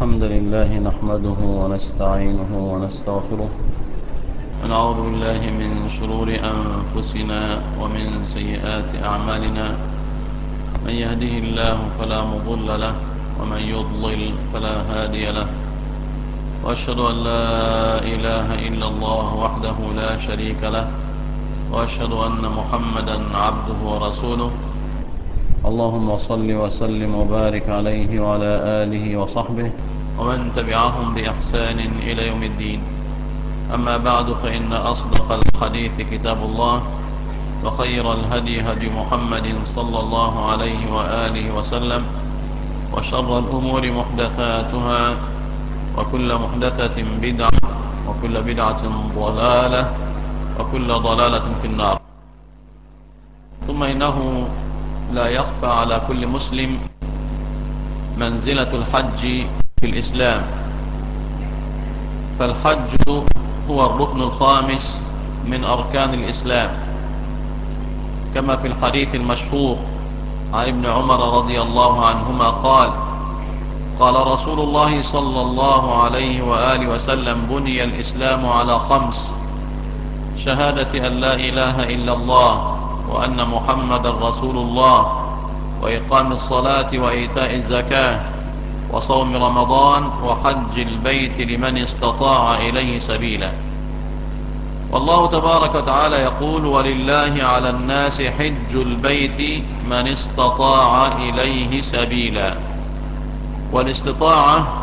الحمد لله نحمده ونستعينه ونستغفره ونعوذ بالله من شرور أنفسنا ومن سيئات أعمالنا. من يهده الله فلا مضل له ومن يضلل فلا هادي له، وأشهد أن لا إله إلا الله وحده لا شريك له، وأشهد أن محمدا عبده ورسوله. اللهم صل وسلم وبارك عليه وعلى آله وصحبه ومن تبعهم بإحسان إلى يوم الدين. أما بعد، فإن أصدق الحديث كتاب الله، وخير الهدي هدي محمد صلى الله عليه وآله وسلم، وشر الأمور محدثاتها، وكل محدثة بدعة، وكل بدعة ضلالة، وكل ضلالة في النار. ثم إنه لا يخفى على كل مسلم منزلة الحج في الإسلام، فالحج هو الركن الخامس من أركان الإسلام، كما في الحديث المشهور عن ابن عمر رضي الله عنهما قال: قال رسول الله صلى الله عليه وآله وسلم: بني الإسلام على خمس: شهادة أن لا إله إلا الله وأن محمد رسول الله، وإقام الصلاة وإيتاء الزكاة، وصوم رمضان، وحج البيت لمن استطاع إليه سبيلا. والله تبارك وتعالى يقول: ولله على الناس حج البيت من استطاع إليه سبيلا. والاستطاعة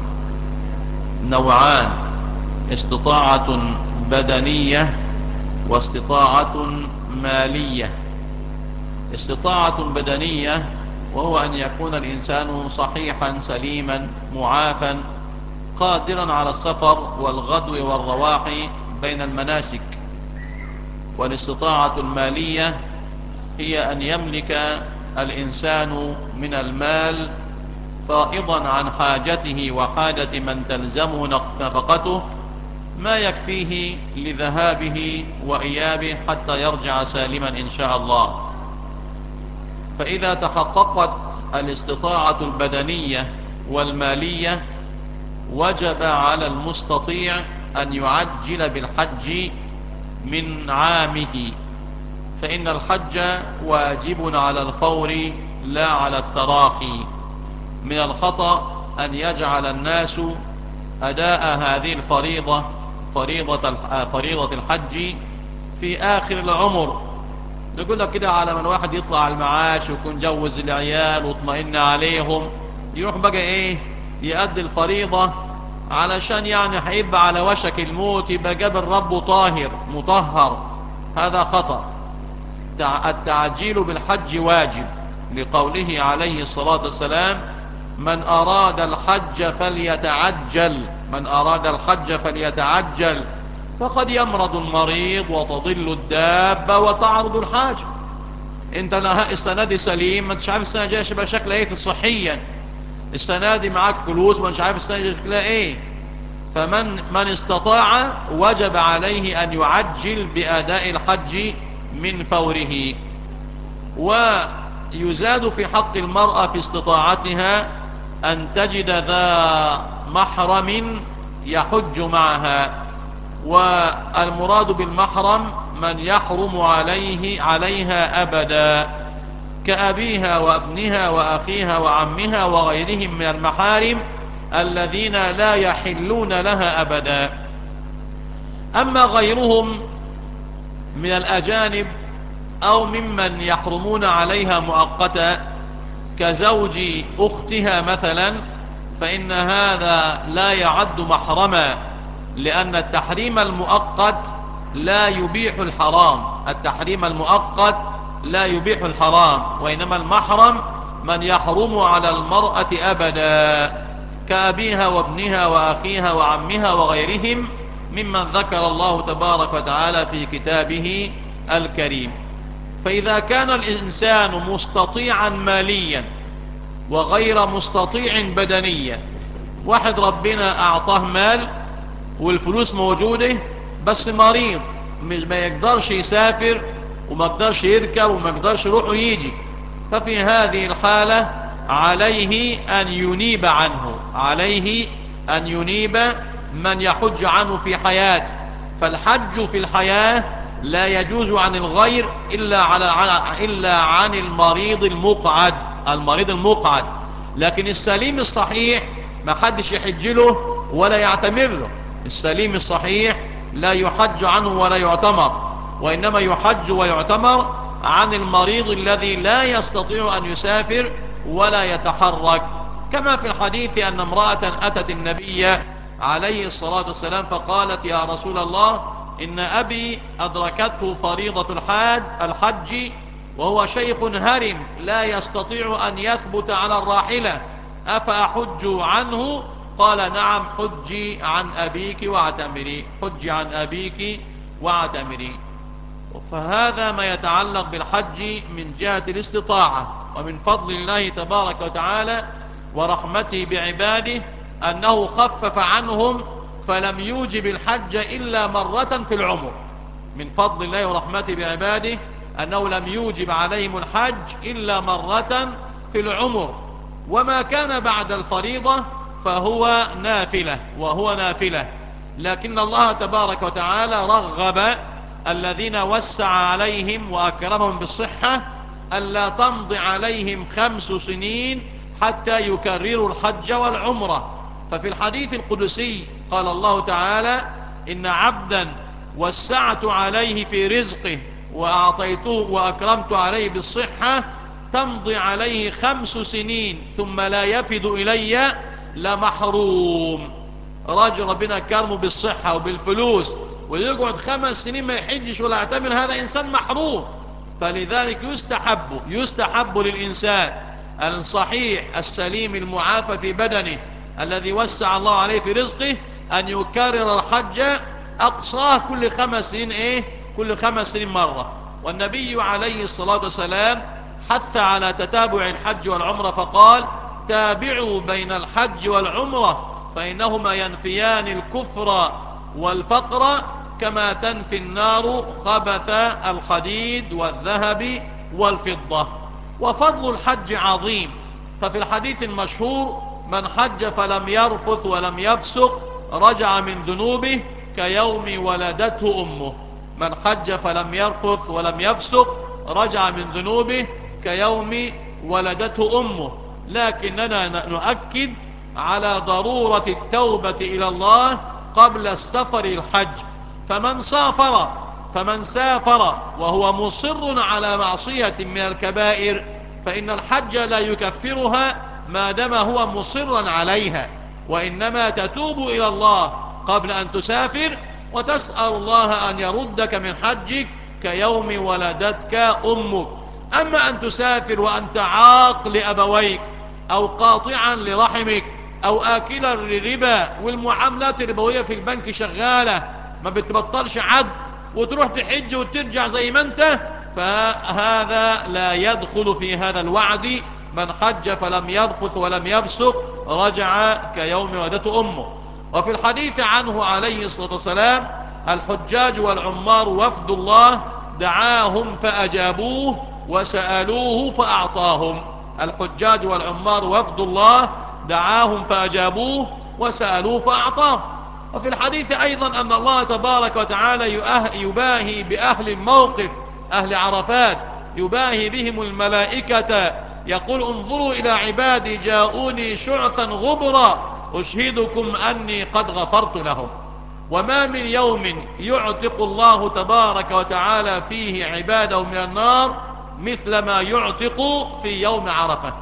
نوعان: استطاعة بدنية واستطاعة مالية. استطاعة بدنية وهو أن يكون الإنسان صحيحا سليما معافا قادرا على السفر والغدو والرواح بين المناسك. والاستطاعة المالية هي أن يملك الإنسان من المال فائضا عن حاجته وحاجة من تلزمه نفقته ما يكفيه لذهابه وإيابه حتى يرجع سالما إن شاء الله. فإذا تحققت الاستطاعة البدنية والمالية، وجب على المستطيع أن يعجل بالحج من عامه، فإن الحج واجب على الفور لا على التراخي. من الخطأ أن يجعل الناس أداء هذه الفريضة فريضة الحج في آخر العمر. نقول لك كده على من واحد يطلع على المعاش ويكون جوز العيال واطمئن عليهم، يروح بقى ايه يؤدي الفريضة علشان يعني هيبقى على وشك الموت، يبقى قابل ربه طاهر مطهر. هذا خطأ. التعجيل بالحج واجب، لقوله عليه الصلاة والسلام: من أراد الحج فليتعجل، من أراد الحج فليتعجل، فقد يمرض المريض وتضل الدابة وتعرض الحاجة. انت السنة دي سليم، ما انتش عارف السنة الجاية شبه شكلها ايه صحيا. السنة دي معاك فلوس، ما انتش عارف السنة الجاية شكلها ايه. فمن استطاع وجب عليه ان يعجل بأداء الحج من فوره. ويزاد في حق المرأة في استطاعتها أن تجد ذا محرم يحج معها. والمراد بالمحرم من يحرم عليها أبدا، كأبيها وابنها وأخيها وعمها وغيرهم من المحارم الذين لا يحلون لها أبدا. أما غيرهم من الأجانب أو ممن يحرمون عليها مؤقتا كزوج أختها مثلا، فإن هذا لا يعد محرما، لأن التحريم المؤقت لا يبيح الحرام. التحريم المؤقت لا يبيح الحرام، وإنما المحرم من يحرم على المرأة أبدا، كأبيها وابنها وأخيها وعمها وغيرهم ممن ذكر الله تبارك وتعالى في كتابه الكريم. فإذا كان الإنسان مستطيعا ماليا وغير مستطيع بدنيا، واحد ربنا أعطاه مال والفلوس موجودة بس مريض، ما يقدرش يسافر وما يقدرش يركب وما يقدرش يروح ويجي، ففي هذه الحالة عليه أن ينيب عنه، عليه أن ينيب من يحج عنه في حياته. فالحج في الحياة لا يجوز عن الغير إلا عن المريض المقعد، المريض المقعد. لكن السليم الصحيح ما حدش يحج له ولا يعتمر له. السليم الصحيح لا يحج عنه ولا يعتمر، وإنما يحج ويعتمر عن المريض الذي لا يستطيع أن يسافر ولا يتحرك. كما في الحديث أن امرأة أتت النبي عليه الصلاة والسلام فقالت: يا رسول الله، إن أبي أدركته فريضة الحج وهو شيخ هرم لا يستطيع أن يثبت على الراحلة، أفأحج عنه؟ قال: نعم، حجي عن أبيك واعتمري، حجي عن أبيك واعتمري. فهذا ما يتعلق بالحج من جهة الاستطاعة. ومن فضل الله تبارك وتعالى ورحمته بعباده أنه خفف عنهم فلم يوجب الحج إلا مرة في العمر. من فضل الله ورحمته بعباده أنه لم يوجب عليهم الحج إلا مرة في العمر، وما كان بعد الفريضة فهو نافلة، وهو نافلة. لكن الله تبارك وتعالى رغب الذين وسع عليهم وأكرمهم بالصحة ألا تمضي عليهم 5 سنين حتى يكرروا الحج والعمرة. ففي الحديث القدسي قال الله تعالى: إن عبدا وسعت عليه في رزقه وأعطيته وأكرمت عليه بالصحة تمضي عليه 5 سنين ثم لا يفد إلي لمحروم. راجل ربنا كرمه بالصحة وبالفلوس ويقعد 5 سنين ما يحجش ولا يعتمر، هذا إنسان محروم. فلذلك يستحب للإنسان الصحيح السليم المعافى في بدنه الذي وسع الله عليه في رزقه أن يكرر الحج أقصاه كل 5 سنين، كل 5 سنين مرة. والنبي عليه الصلاة والسلام حث على تتابع الحج والعمرة فقال: تابعوا بين الحج والعمرة فإنهما ينفيان الكفر والفقر كما تنفي النار خبث الحديد والذهب والفضة. وفضل الحج عظيم. ففي الحديث المشهور: من حج فلم يرفث ولم يفسق رجع من ذنوبه كيوم ولدته أمه. من حج فلم يرفث ولم يفسق رجع من ذنوبه كيوم ولدته أمه. لكننا نؤكد على ضرورة التوبة إلى الله قبل السفر الحج. فمن سافر وهو مصر على معصية من الكبائر فإن الحج لا يكفرها ما دام هو مصرا عليها، وإنما تتوب إلى الله قبل أن تسافر وتسأل الله أن يردك من حجك كيوم ولدتك أمك. أما أن تسافر وأنت عاق لأبويك أو قاطعا لرحمك أو آكلا للربا والمعاملات الربوية في البنك شغالة ما بتبطلش عد، وتروح تحج وترجع زي ما انت، فهذا لا يدخل في هذا الوعد. من حج فلم يرفث ولم يفسق رجع كيوم ولدته أمه. وفي الحديث عنه عليه الصلاة والسلام: الحجاج والعمار وفد الله دعاهم فأجابوه وسألوه فأعطاهم. الحجاج والعمار وفد الله دعاهم فأجابوه وسألوه فأعطاهم. وفي الحديث أيضا أن الله تبارك وتعالى يباهي بأهل الموقف، أهل عرفات، يباهي بهم الملائكة يقول: انظروا إلى عبادي جاءوني شعثا غبرا أشهدكم أني قد غفرت لهم. وما من يوم يعتق الله تبارك وتعالى فيه عباده من النار مثل ما يعتق في يوم عرفة.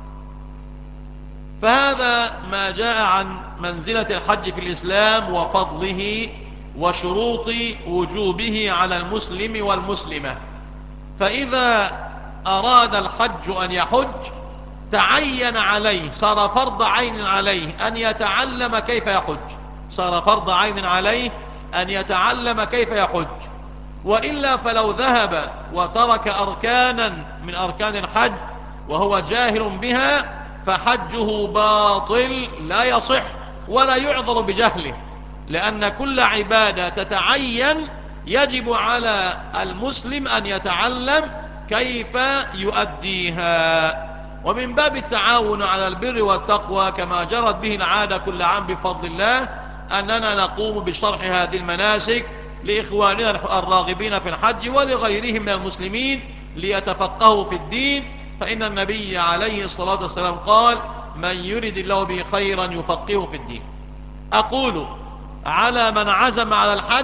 فهذا ما جاء عن منزلة الحج في الإسلام وفضله وشروط وجوبه على المسلم والمسلمة. فإذا أراد الحج أن يحج تعين عليه، صار فرض عين عليه أن يتعلم كيف يحج، صار فرض عين عليه أن يتعلم كيف يحج. وإلا فلو ذهب وترك أركانا من أركان الحج وهو جاهل بها فحجه باطل لا يصح ولا يعذر بجهله، لأن كل عبادة تتعين يجب على المسلم أن يتعلم كيف يؤديها. ومن باب التعاون على البر والتقوى كما جرت به العادة كل عام بفضل الله أننا نقوم بشرح هذه المناسك لإخواننا الراغبين في الحج ولغيرهم من المسلمين ليتفقهوا في الدين، فإن النبي عليه الصلاة والسلام قال: من يرد الله به خيرا يفقهه في الدين. أقول: على من عزم على الحج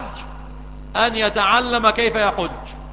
أن يتعلم كيف يحج،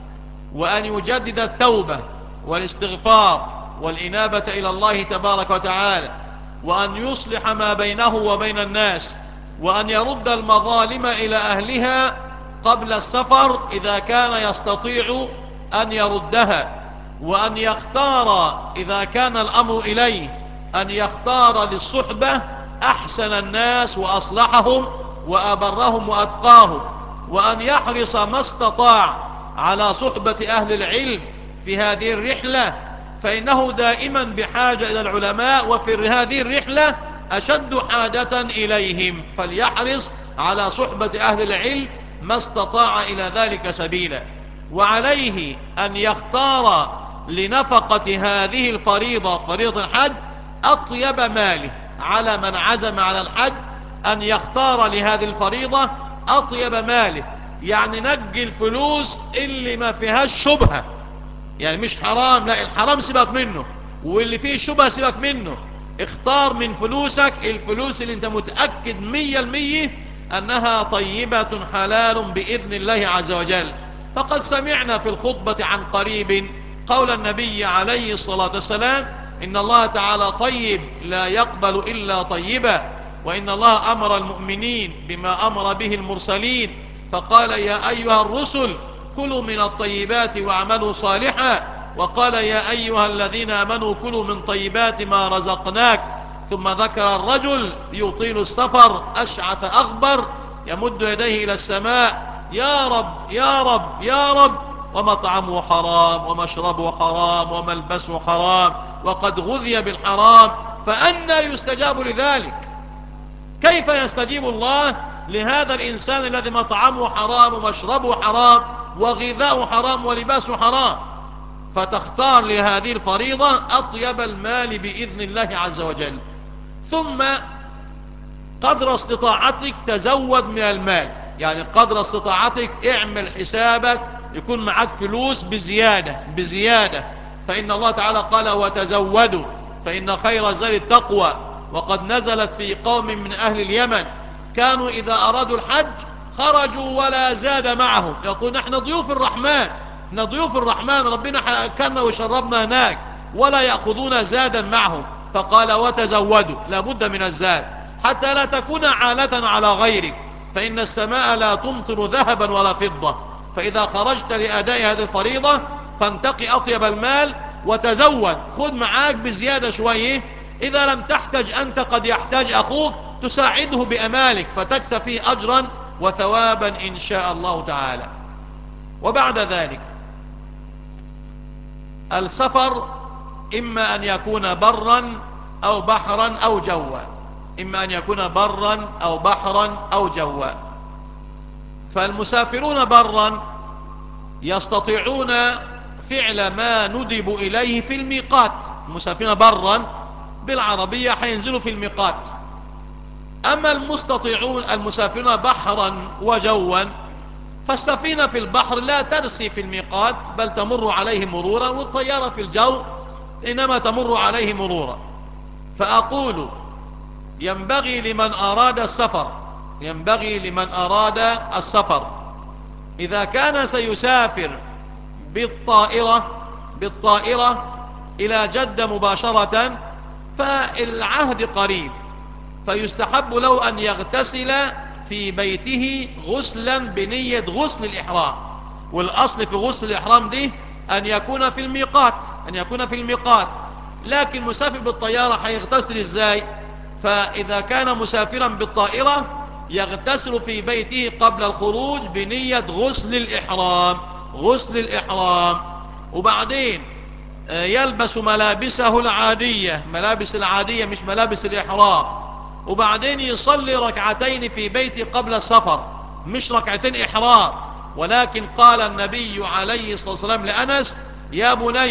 وأن يجدد التوبة والاستغفار والإنابة إلى الله تبارك وتعالى، وأن يصلح ما بينه وبين الناس، وأن يرد المظالم إلى أهلها قبل السفر إذا كان يستطيع أن يردها، وأن يختار إذا كان الأمر إليه أن يختار للصحبة أحسن الناس وأصلحهم وأبرهم وأتقاهم، وأن يحرص ما استطاع على صحبة أهل العلم في هذه الرحلة، فإنه دائما بحاجة إلى العلماء، وفي هذه الرحلة أشد حاجة إليهم، فليحرص على صحبة أهل العلم ما استطاع إلى ذلك سبيلا. وعليه أن يختار لنفقة هذه الفريضة، فريضة الحج، أطيب ماله. على من عزم على الحج أن يختار لهذه الفريضة أطيب ماله، يعني نجي الفلوس اللي ما فيهاش شبهة، يعني مش حرام، لا الحرام سيبك منه، واللي فيه شبهة سيبك منه. اختار من فلوسك الفلوس اللي انت متأكد 100% أنها طيبة حلال بإذن الله عز وجل. فقد سمعنا في الخطبة عن قريب قول النبي عليه الصلاة والسلام: إن الله تعالى طيب لا يقبل إلا طيبا، وإن الله أمر المؤمنين بما أمر به المرسلين، فقال: يا أيها الرسل كلوا من الطيبات واعملوا صالحا، وقال: يا أيها الذين آمنوا كلوا من طيبات ما رزقناك. ثم ذكر الرجل يطيل السفر أشعث أغبر يمد يديه إلى السماء: يا رب يا رب يا رب، ومطعمه حرام ومشربه حرام وملبسه حرام وقد غذي بالحرام، فأنى يستجاب لذلك؟ كيف يستجيب الله لهذا الإنسان الذي مطعمه حرام ومشربه حرام وغذاؤه حرام ولباسه حرام؟ فتختار لهذه الفريضة أطيب المال بإذن الله عز وجل. ثم قدر استطاعتك تزود من المال، يعني قدر استطاعتك اعمل حسابك يكون معك فلوس بزيادة، فإن الله تعالى قال: وتزودوا فإن خير الزاد التقوى. وقد نزلت في قوم من أهل اليمن كانوا إذا أرادوا الحج خرجوا ولا زاد معهم، يقول: نحن ضيوف الرحمن، نحن ضيوف الرحمن، ربنا كان وشربنا هناك، ولا يأخذون زادا معهم. فقال: وتزودوا، لابد من الزاد حتى لا تكون عالة على غيرك، فإن السماء لا تمطر ذهبا ولا فضة. فإذا خرجت لأداء هذه الفريضة فانتقي أطيب المال وتزود، خذ معاك بزيادة شوية، إذا لم تحتج أنت قد يحتاج أخوك، تساعده بأمالك فتكسب فيه أجرا وثوابا إن شاء الله تعالى. وبعد ذلك السفر إما أن يكون برا أو بحرا أو جوا، إما أن يكون برا أو بحرا أو جوا. فالمسافرون برا يستطيعون فعل ما ندبوا إليه في الميقات، المسافرين برا بالعربية حينزلوا في الميقات. أما المسافرون بحرا وجوا فالسفينة في البحر لا ترسي في الميقات بل تمر عليه مرورا، والطيارة في الجو إنما تمر عليه مرورا. فأقول: ينبغي لمن أراد السفر إذا كان سيسافر بالطائرة إلى جدة مباشرة فالعهد قريب، فيستحب له أن يغتسل في بيته غسلا بنية غسل الإحرام. والأصل في غسل الإحرام دي أن يكون في الميقات، لكن مسافر بالطيارة هيغتسل إزاي؟ فإذا كان مسافرا بالطائرة يغتسل في بيته قبل الخروج بنية غسل الإحرام، وبعدين يلبس ملابسه العادية، ملابس العادية مش ملابس الإحرام، وبعدين يصلي ركعتين في بيته قبل السفر، مش ركعتين إحرام. ولكن قال النبي عليه الصلاة والسلام لأنس: يا بني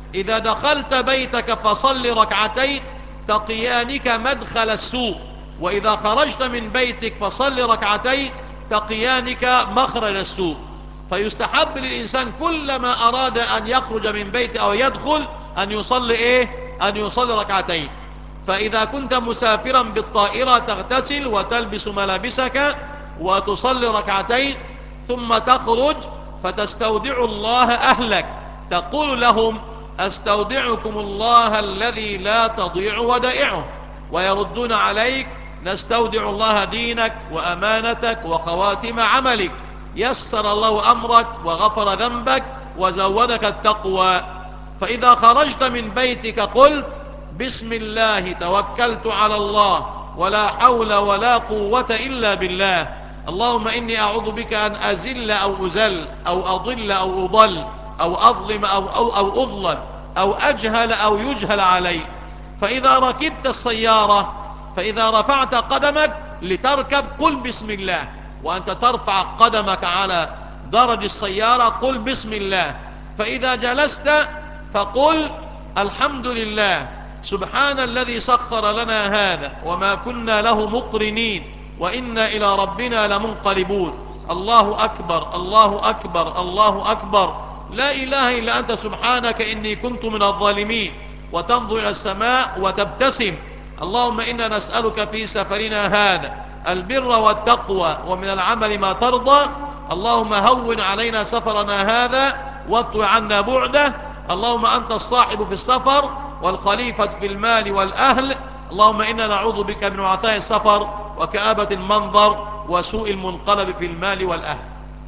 إذا دخلت بيتك فصل ركعتين تقيانك مدخل السوء، وإذا خرجت من بيتك فصل ركعتين تقيانك مخرج السوء. فيستحب للإنسان كلما أراد أن يخرج من بيته أو يدخل أن يصلي إيه؟ أن يصلي ركعتين. فإذا كنت مسافرا بالطائرة تغتسل وتلبس ملابسك وتصلي ركعتين، ثم تخرج فتستودع الله أهلك، تقول لهم أستودعكم الله الذي لا تضيع ودائعه، ويردون عليك نستودع الله دينك وأمانتك وخواتم عملك، يسر الله أمرك وغفر ذنبك وزودك التقوى. فإذا خرجت من بيتك قلت بسم الله توكلت على الله ولا حول ولا قوة إلا بالله، اللهم إني أعوذ بك أن أزل أو أزل أو أضل أو أضل أو أظلم أو أظلم أو أجهل أو يجهل علي. فإذا ركبت السيارة فإذا رفعت قدمك لتركب قل بسم الله، وأنت ترفع قدمك على درج السيارة قل بسم الله. فإذا جلست فقل الحمد لله سبحان الذي سخر لنا هذا وما كنا له مقرنين وإنا إلى ربنا لمنقلبون، الله أكبر الله أكبر الله أكبر، لا إله إلا أنت سبحانك إني كنت من الظالمين، وتنظر إلى السماء وتبتسم، اللهم إنا نسألك في سفرنا هذا البر والتقوى ومن العمل ما ترضى، اللهم هون علينا سفرنا هذا واطوي عنا بعده، اللهم أنت الصاحب في السفر والخليفة في المال والأهل، اللهم إنا نعوذ بك من وعثاء السفر وكآبة المنظر وسوء المنقلب في المال والأهل.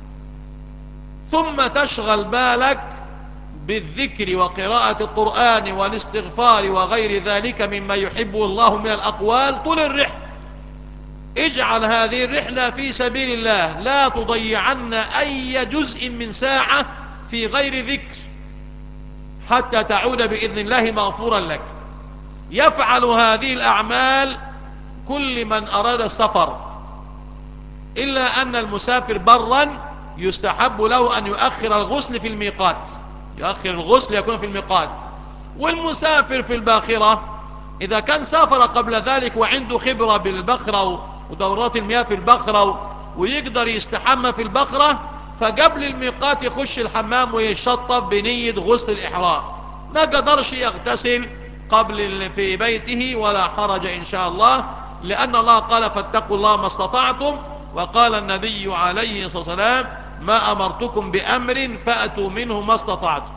ثم تشغل بالك بالذكر وقراءة القرآن والاستغفار وغير ذلك مما يحبه الله من الأقوال طول الرحلة. اجعل هذه الرحلة في سبيل الله، لا تضيعن أي جزء من ساعة في غير ذكر حتى تعود بإذن الله مغفورا لك. يفعل هذه الأعمال كل من أراد السفر، إلا أن المسافر برا يستحب له أن يؤخر الغسل في الميقات، يؤخر الغسل يكون في الميقات. والمسافر في الباخرة إذا كان سافر قبل ذلك وعنده خبرة بالبخرة ودورات المياه في البخرة ويقدر يستحمى في البخرة، فقبل الميقات يخش الحمام ويشطف بنية غسل الإحرام. ما قدرش يغتسل قبل في بيته ولا حرج إن شاء الله، لأن الله قال فاتقوا الله ما استطعتم، وقال النبي عليه الصلاة والسلام ما أمرتكم بأمر فأتوا منه ما استطعتم.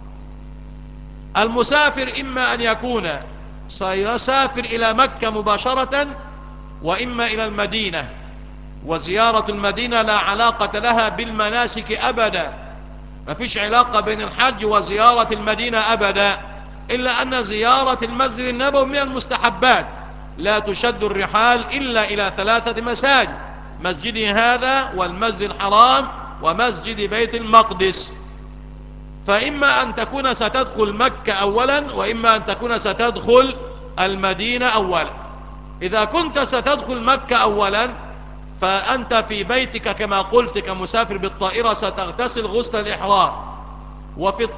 المسافر إما أن يكون سيسافر إلى مكة مباشرة وإما إلى المدينة، وزيارة المدينة لا علاقة لها بالمناسك أبدا، ما فيش علاقة بين الحج وزيارة المدينة أبدا، إلا أن زيارة المسجد النبوي من المستحبات، لا تشد الرحال إلا إلى 3 مساجد، مسجدي هذا والمسجد الحرام ومسجد بيت المقدس. فإما أن تكون ستدخل مكة أولا وإما أن تكون ستدخل المدينة أولا. إذا كنت ستدخل مكة أولا فأنت في بيتك كما قلت كمسافر بالطائرة ستغتسل غسل الإحرام، وفي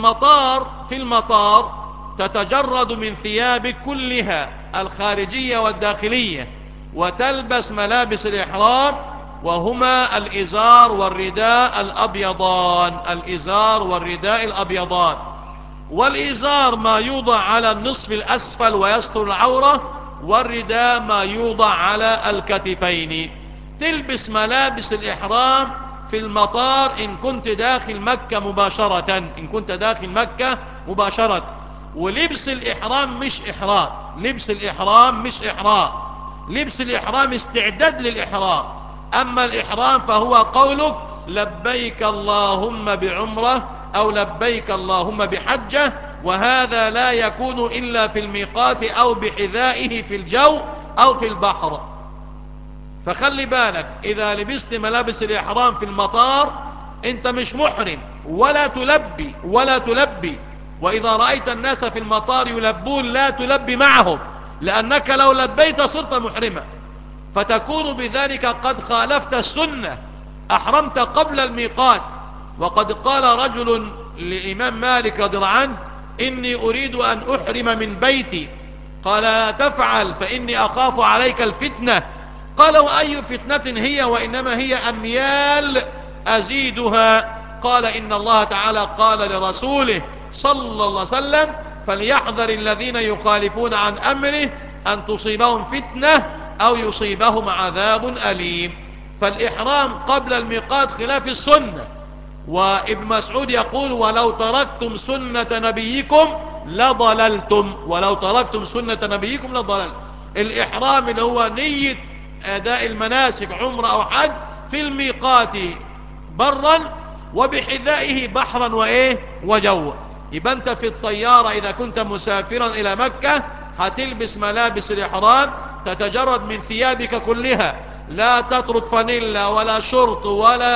المطار تتجرد من ثيابك كلها الخارجية والداخلية وتلبس ملابس الإحرام، وهما الإزار والرداء الأبيضان، الإزار والرداء الأبيضان. والإزار ما يوضع على النصف الأسفل ويستر العورة، والرداء ما يوضع على الكتفين. تلبس ملابس الإحرام في المطار إن كنت داخل مكة مباشرة، إن كنت داخل مكة مباشرة. ولبس الإحرام مش إحرام، لبس الإحرام مش إحرام، لبس الإحرام استعداد للإحرام. أما الإحرام فهو قولك لبيك اللهم بعمرة أو لبيك اللهم بحجة، وهذا لا يكون إلا في الميقات أو بحذائه في الجو أو في البحر. فخلي بالك إذا لبست ملابس الإحرام في المطار أنت مش محرم ولا تلبي ولا تلبي، وإذا رأيت الناس في المطار يلبون لا تلبي معهم، لأنك لو لبيت صرت محرما، فتكون بذلك قد خالفت السنة، أحرمت قبل الميقات. وقد قال رجل للإمام مالك رضي الله عنه إني أريد أن أحرم من بيتي. قال لا تفعل فإني أخاف عليك الفتنة. قال وأي فتنة هي؟ وإنما هي أميال أزيدها. قال إن الله تعالى قال لرسوله صلى الله عليه وسلم فليحذر الذين يخالفون عن أمره أن تصيبهم فتنة أو يصيبهم عذاب أليم. فالإحرام قبل الميقات خلاف السنة. وابن مسعود يقول ولو تركتم سنة نبيكم لضللتم، ولو تركتم سنة نبيكم لضللتم. الإحرام اللي هو نية أداء المناسك عمر أو حج في الميقات برا وبحذائه بحرا وإيه وجوا. يبقى أنت في الطيارة إذا كنت مسافرا إلى مكة هتلبس ملابس الإحرام، تتجرد من ثيابك كلها، لا تترك فانيلا ولا شرط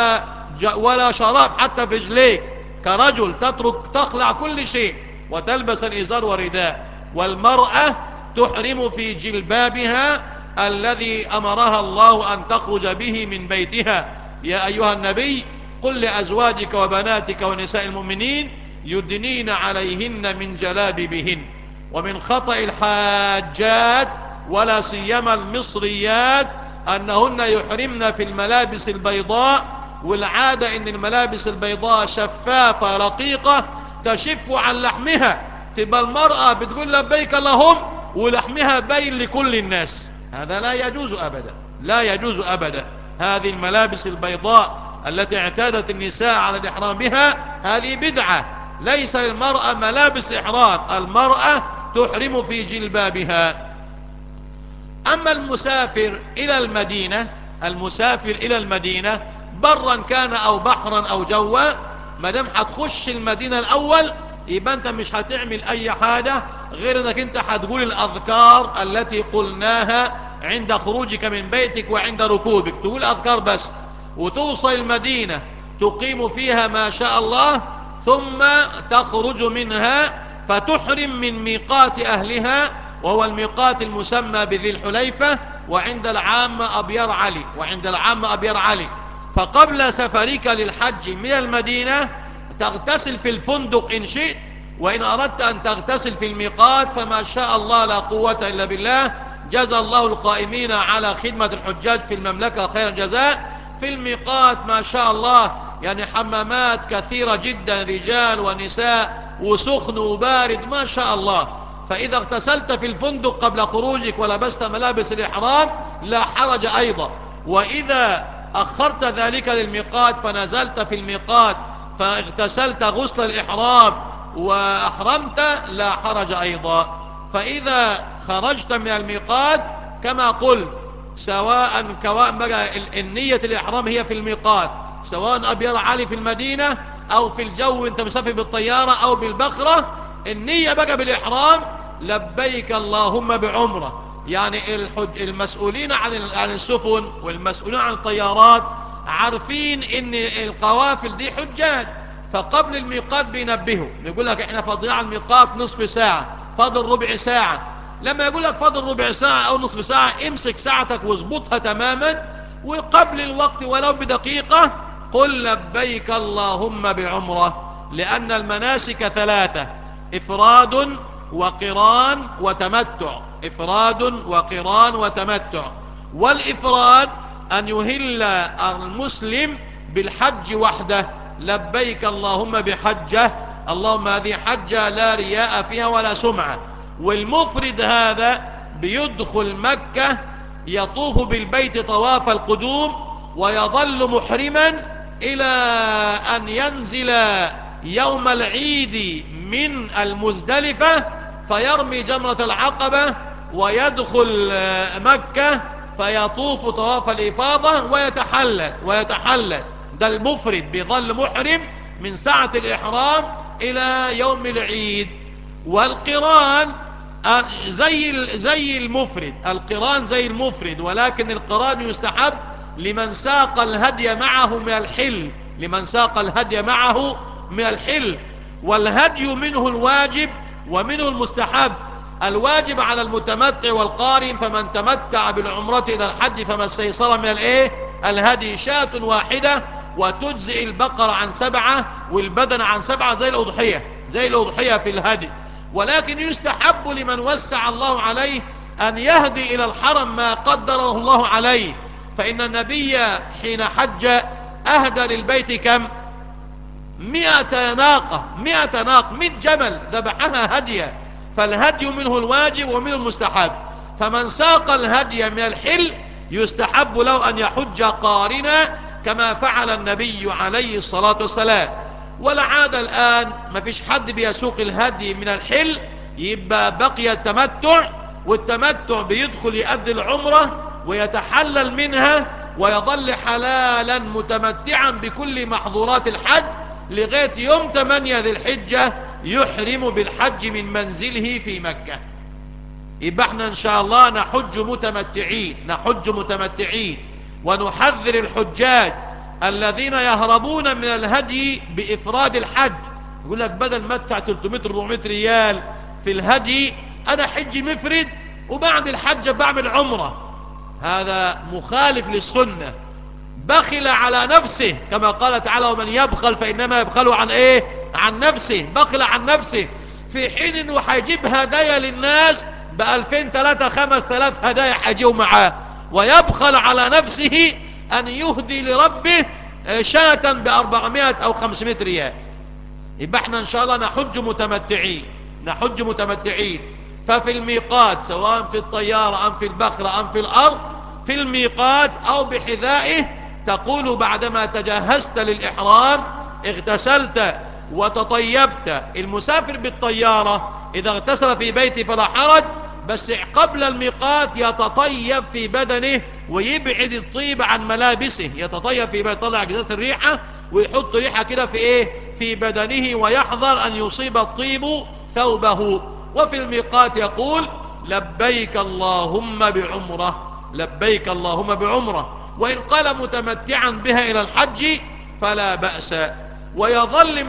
ولا شراب حتى في رجليك كرجل، تخلع كل شيء وتلبس الإزار والرداء. والمرأة تحرم في جلبابها الذي أمرها الله أن تخرج به من بيتها. يا أيها النبي قل لأزواجك وبناتك ونساء المؤمنين يدنين عليهن من جلابيبهن. ومن خطأ الحاجات ولا سيما المصريات أنهن يحرمن في الملابس البيضاء، والعادة أن الملابس البيضاء شفافة رقيقة تشف عن لحمها، تبقى المرأة بتقول لبيك اللهم ولحمها باين لكل الناس. هذا لا يجوز أبدا، لا يجوز أبدا. هذه الملابس البيضاء التي اعتادت النساء على الإحرام بها هذه بدعة، ليس للمرأة ملابس إحرام، المرأة تحرم في جلبابها. أما المسافر إلى المدينة، المسافر إلى المدينة برا كان أو بحرا أو جوا، مدام هتخش المدينة الأول يبقى أنت مش هتعمل أي حاجة غير أنك أنت هتقول الأذكار التي قلناها عند خروجك من بيتك وعند ركوبك، تقول أذكار بس، وتوصل المدينة تقيم فيها ما شاء الله، ثم تخرج منها فتحرم من ميقات أهلها وهو الميقات المسمى بذي الحليفة وعند العامة أبيار علي، وعند العامة أبيار علي. فقبل سفرك للحج من المدينة تغتسل في الفندق إن شئت، وإن أردت أن تغتسل في الميقات فما شاء الله لا قوة إلا بالله. جزى الله القائمين على خدمة الحجاج في المملكة خير الجزاء. في الميقات ما شاء الله يعني حمامات كثيرة جدا رجال ونساء وسخن وبارد ما شاء الله. فإذا اغتسلت في الفندق قبل خروجك ولبست ملابس الإحرام لا حرج أيضا. وإذا أخرت ذلك للميقات فنزلت في الميقات فاغتسلت غسل الإحرام وأحرمت لا حرج أيضا. فإذا خرجت من الميقات كما قلت سواء بقى النية الإحرام هي في الميقات، سواء أبيار علي في المدينة أو في الجو أنت مسافر بالطيارة أو بالبخرة، النية بقى بالإحرام لبيك اللهم بعمرة. يعني المسؤولين عن السفن والمسؤولين عن الطيارات عارفين ان القوافل دي حجاج، فقبل الميقات بينبهوا، بيقول لك احنا فاضلين على الميقات نصف ساعة، فاضل ربع ساعة. لما يقول لك فاضل ربع ساعة او نصف ساعة امسك ساعتك واظبطها تماما، وقبل الوقت ولو بدقيقة قل لبيك اللهم بعمرة. لأن المناسك ثلاثة: إفراد وقران وتمتع، إفراد وقران وتمتع. والإفراد أن يهل المسلم بالحج وحده، لبيك اللهم بحجة، اللهم هذه حجة لا رياء فيها ولا سمعة. والمفرد هذا بيدخل مكة يطوف بالبيت طواف القدوم ويظل محرما إلى أن ينزل يوم العيد من المزدلفة فيرمي جمرة العقبة ويدخل مكة فيطوف طواف الإفاضة ويتحلل. ده المفرد بيظل محرم من ساعة الإحرام إلى يوم العيد. والقران زي المفرد، القران زي المفرد، ولكن القران يستحب لمن ساق الهدي معه من الحل، لمن ساق الهدي معه من الحل. والهدي منه الواجب ومنه المستحب. الواجب على المتمتع والقارن، فمن تمتع بالعمرة إلى الحج فما استيسر من الهدي شاة واحدة، وتجزئ البقر عن 7 والبدن عن 7 زي الأضحية. زي الأضحية في الهدي. ولكن يستحب لمن وسع الله عليه أن يهدي إلى الحرم ما قدره الله عليه. فإن النبي حين حج أهدى للبيت كم؟ 100 ناقة، 100 جمل ذبحها هديا. فالهدي منه الواجب ومنه المستحب. فمن ساق الهدي من الحل يستحب له أن يحج قارنا كما فعل النبي عليه الصلاة والسلام. والعادة الآن ما فيش حد بيسوق الهدي من الحل، يبقى بقي التمتع، والتمتع بيدخل يؤدي العمرة ويتحلل منها ويظل حلالا متمتعا بكل محظورات الحج لغاية يوم 8 ذي الحجة يحرم بالحج من منزله في مكة. يبقى احنا ان شاء الله نحج متمتعين، ونحذر الحجاج الذين يهربون من الهدي بإفراد الحج. يقول لك بدل ما ادفع 300-400 ريال في الهدي انا حج مفرد وبعد الحج بعمل عمرة. هذا مخالف للسنة، بخل على نفسه كما قال تعالى: ومن يبخل فإنما يبخل عن ايه؟ عن نفسه. بخل عن نفسه في حين انه هيجيب هدايا للناس ب2000 3 5000 هدايا حيجيوا معاه، ويبخل على نفسه ان يهدي لربه شاة ب400 أو 500 ريال. يبقى احنا ان شاء الله نحج متمتعين. ففي الميقات سواء في الطيارة ام في البخرة ام في الارض، في الميقات او بحذائه تقول بعدما تجهزت للإحرام اغتسلت وتطيبت. المسافر بالطيارة إذا اغتسل في بيته فلا حرج، بس قبل الميقات يتطيب في بدنه ويبعد الطيب عن ملابسه. يتطيب في بدنه، يطلع جزازة الريحة ويحط ريحة كده في ايه؟ في بدنه، ويحذر أن يصيب الطيب ثوبه. وفي الميقات يقول: لبيك اللهم بعمرة، لبيك اللهم بعمرة. وإن قال متمتعا بها إلى الحج فلا بأس. ويظل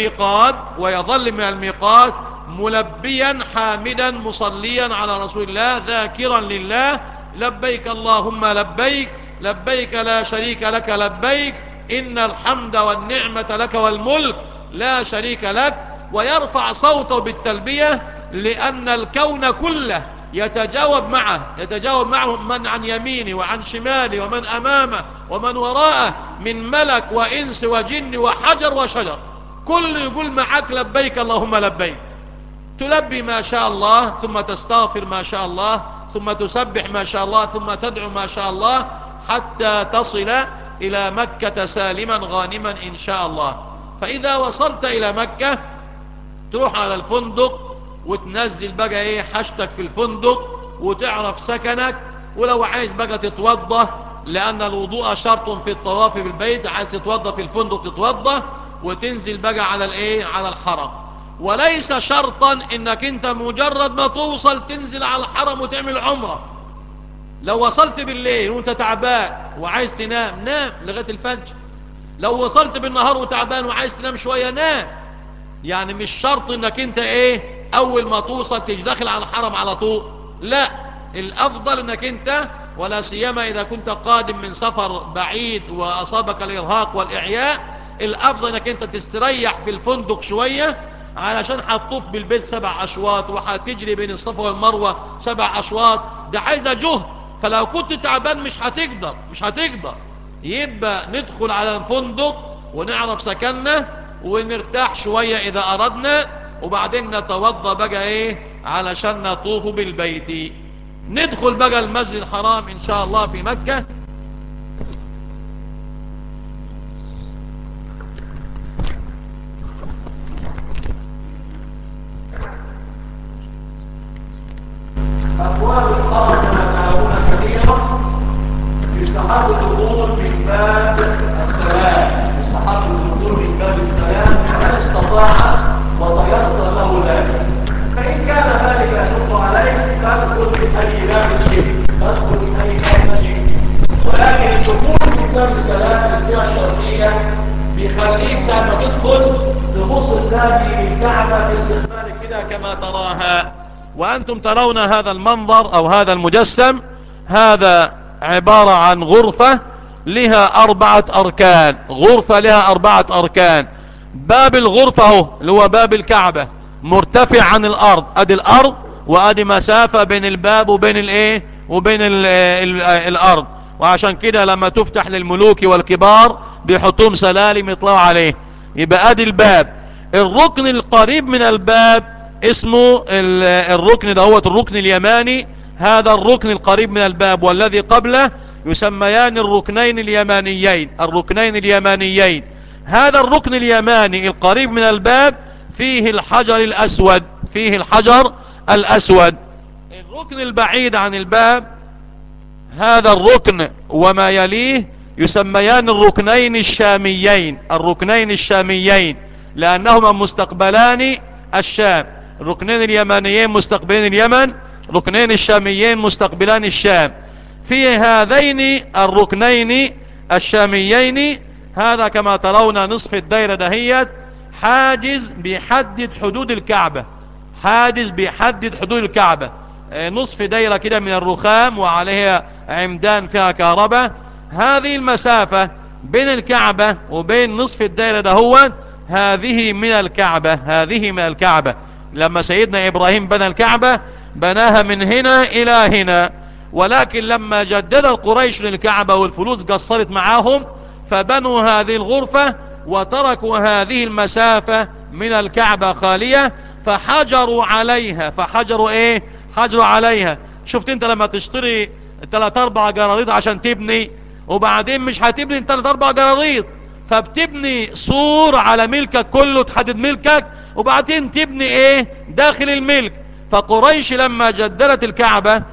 من الميقات ملبيا حامدا مصليا على رسول الله ذاكرا لله: لبيك اللهم لبيك، لبيك لا شريك لك لبيك، إن الحمد والنعمة لك والملك لا شريك لك. ويرفع صوته بالتلبية لأن الكون كله يتجاوب معه من عن يمينه وعن شماله ومن أمامه ومن وراءه من ملك وإنس وجن وحجر وشجر، كل يقول معك: لبيك اللهم لبيك. تلبي ما شاء الله، ثم تستغفر ما شاء الله، ثم تسبح ما شاء الله، ثم تدعو ما شاء الله، حتى تصل إلى مكة سالما غانما إن شاء الله. فإذا وصلت إلى مكة تروح على الفندق وتنزل بقى ايه حاجتك في الفندق وتعرف سكنك. ولو عايز بقى تتوضى، لأن الوضوء شرط في الطواف بالبيت، عايز تتوضى في الفندق تتوضى وتنزل بقى على الايه؟ على الحرم. وليس شرطا انك انت مجرد ما توصل تنزل على الحرم وتعمل عمرة. لو وصلت بالليل وانت تعبان وعايز تنام، نام لغاية الفجر. لو وصلت بالنهار وتعبان وعايز تنام شوية، نام. يعني مش شرط انك انت ايه اول ما توصل تيجي داخل على الحرم على طول، لا. الافضل انك انت، ولا سيما اذا كنت قادم من سفر بعيد واصابك الارهاق والاعياء، الافضل انك انت تستريح في الفندق شوية، علشان هتطوف بالبيت 7 أشواط وهتجري بين الصفا والمروة 7 أشواط. ده عايزة جهد. فلو كنت تعبان مش هتقدر. يبقى ندخل على الفندق ونعرف سكننا ونرتاح شوية إذا أردنا، وبعدين نتوضى بقى إيه علشان نطوف بالبيت. ندخل بقى المسجد الحرام إن شاء الله في مكة. أبواب الحرم كما تعلمون كثيرة. يستحب الدخول من باب السلام، فمن استطاع وتيسر له ذلك. فإن كان ذلك يشق عليك فادخل من أي باب شئت، ولكن الدخول من باب السلام الفئة شرطية بيخليك ساعة ما تدخل تبص تلاقي الكعبة في استقبالك كده كما تراها. وأنتم ترون هذا المنظر أو هذا المجسم، هذا عبارة عن غرفة لها 4 أركان. باب الغرفة اهو اللي هو باب الكعبة مرتفع عن الارض، ادي الارض وادي مسافة بين الباب وبين الايه وبين الارض. وعشان كده لما تفتح للملوك والكبار بيحطوهم سلالم يطلعوا عليه. يبقى ادي الباب. الركن القريب من الباب اسمه الركن ده هو الركن اليماني. هذا الركن القريب من الباب والذي قبله يسميان الركنين اليمانيين. الركنين اليمانيين. هذا الركن اليماني القريب من الباب فيه الحجر الأسود، فيه الحجر الأسود. الركن البعيد عن الباب هذا الركن وما يليه يسميان الركنين الشاميين. الركنين الشاميين لأنهما مستقبلان الشام. الركنين اليمانيين مستقبلين اليمن، ركنين الشاميين مستقبلان الشام. في هذين الركنين الشاميين هذا كما ترون نصف الدائرة دهيت حاجز بيحدد حدود الكعبة، حاجز بيحدد حدود الكعبة. نصف دائرة كده من الرخام وعليها عمدان فيها كهرباء. هذه المسافة بين الكعبة وبين نصف الدائرة دهوت هذه من الكعبة، هذه من الكعبة. لما سيدنا إبراهيم بنى الكعبة بناها من هنا إلى هنا، ولكن لما جدد قريش للكعبة والفلوس قصرت معاهم فبنوا هذه الغرفة وتركوا هذه المسافة من الكعبة خالية فحجروا عليها. فحجروا ايه؟ حجروا عليها. شفت انت لما تشتري 3-4 جراريط عشان تبني، وبعدين مش هتبني 3-4 جراريط، فبتبني سور على ملكك كله تحدد ملكك وبعدين تبني ايه داخل الملك. فقريش لما جددت الكعبة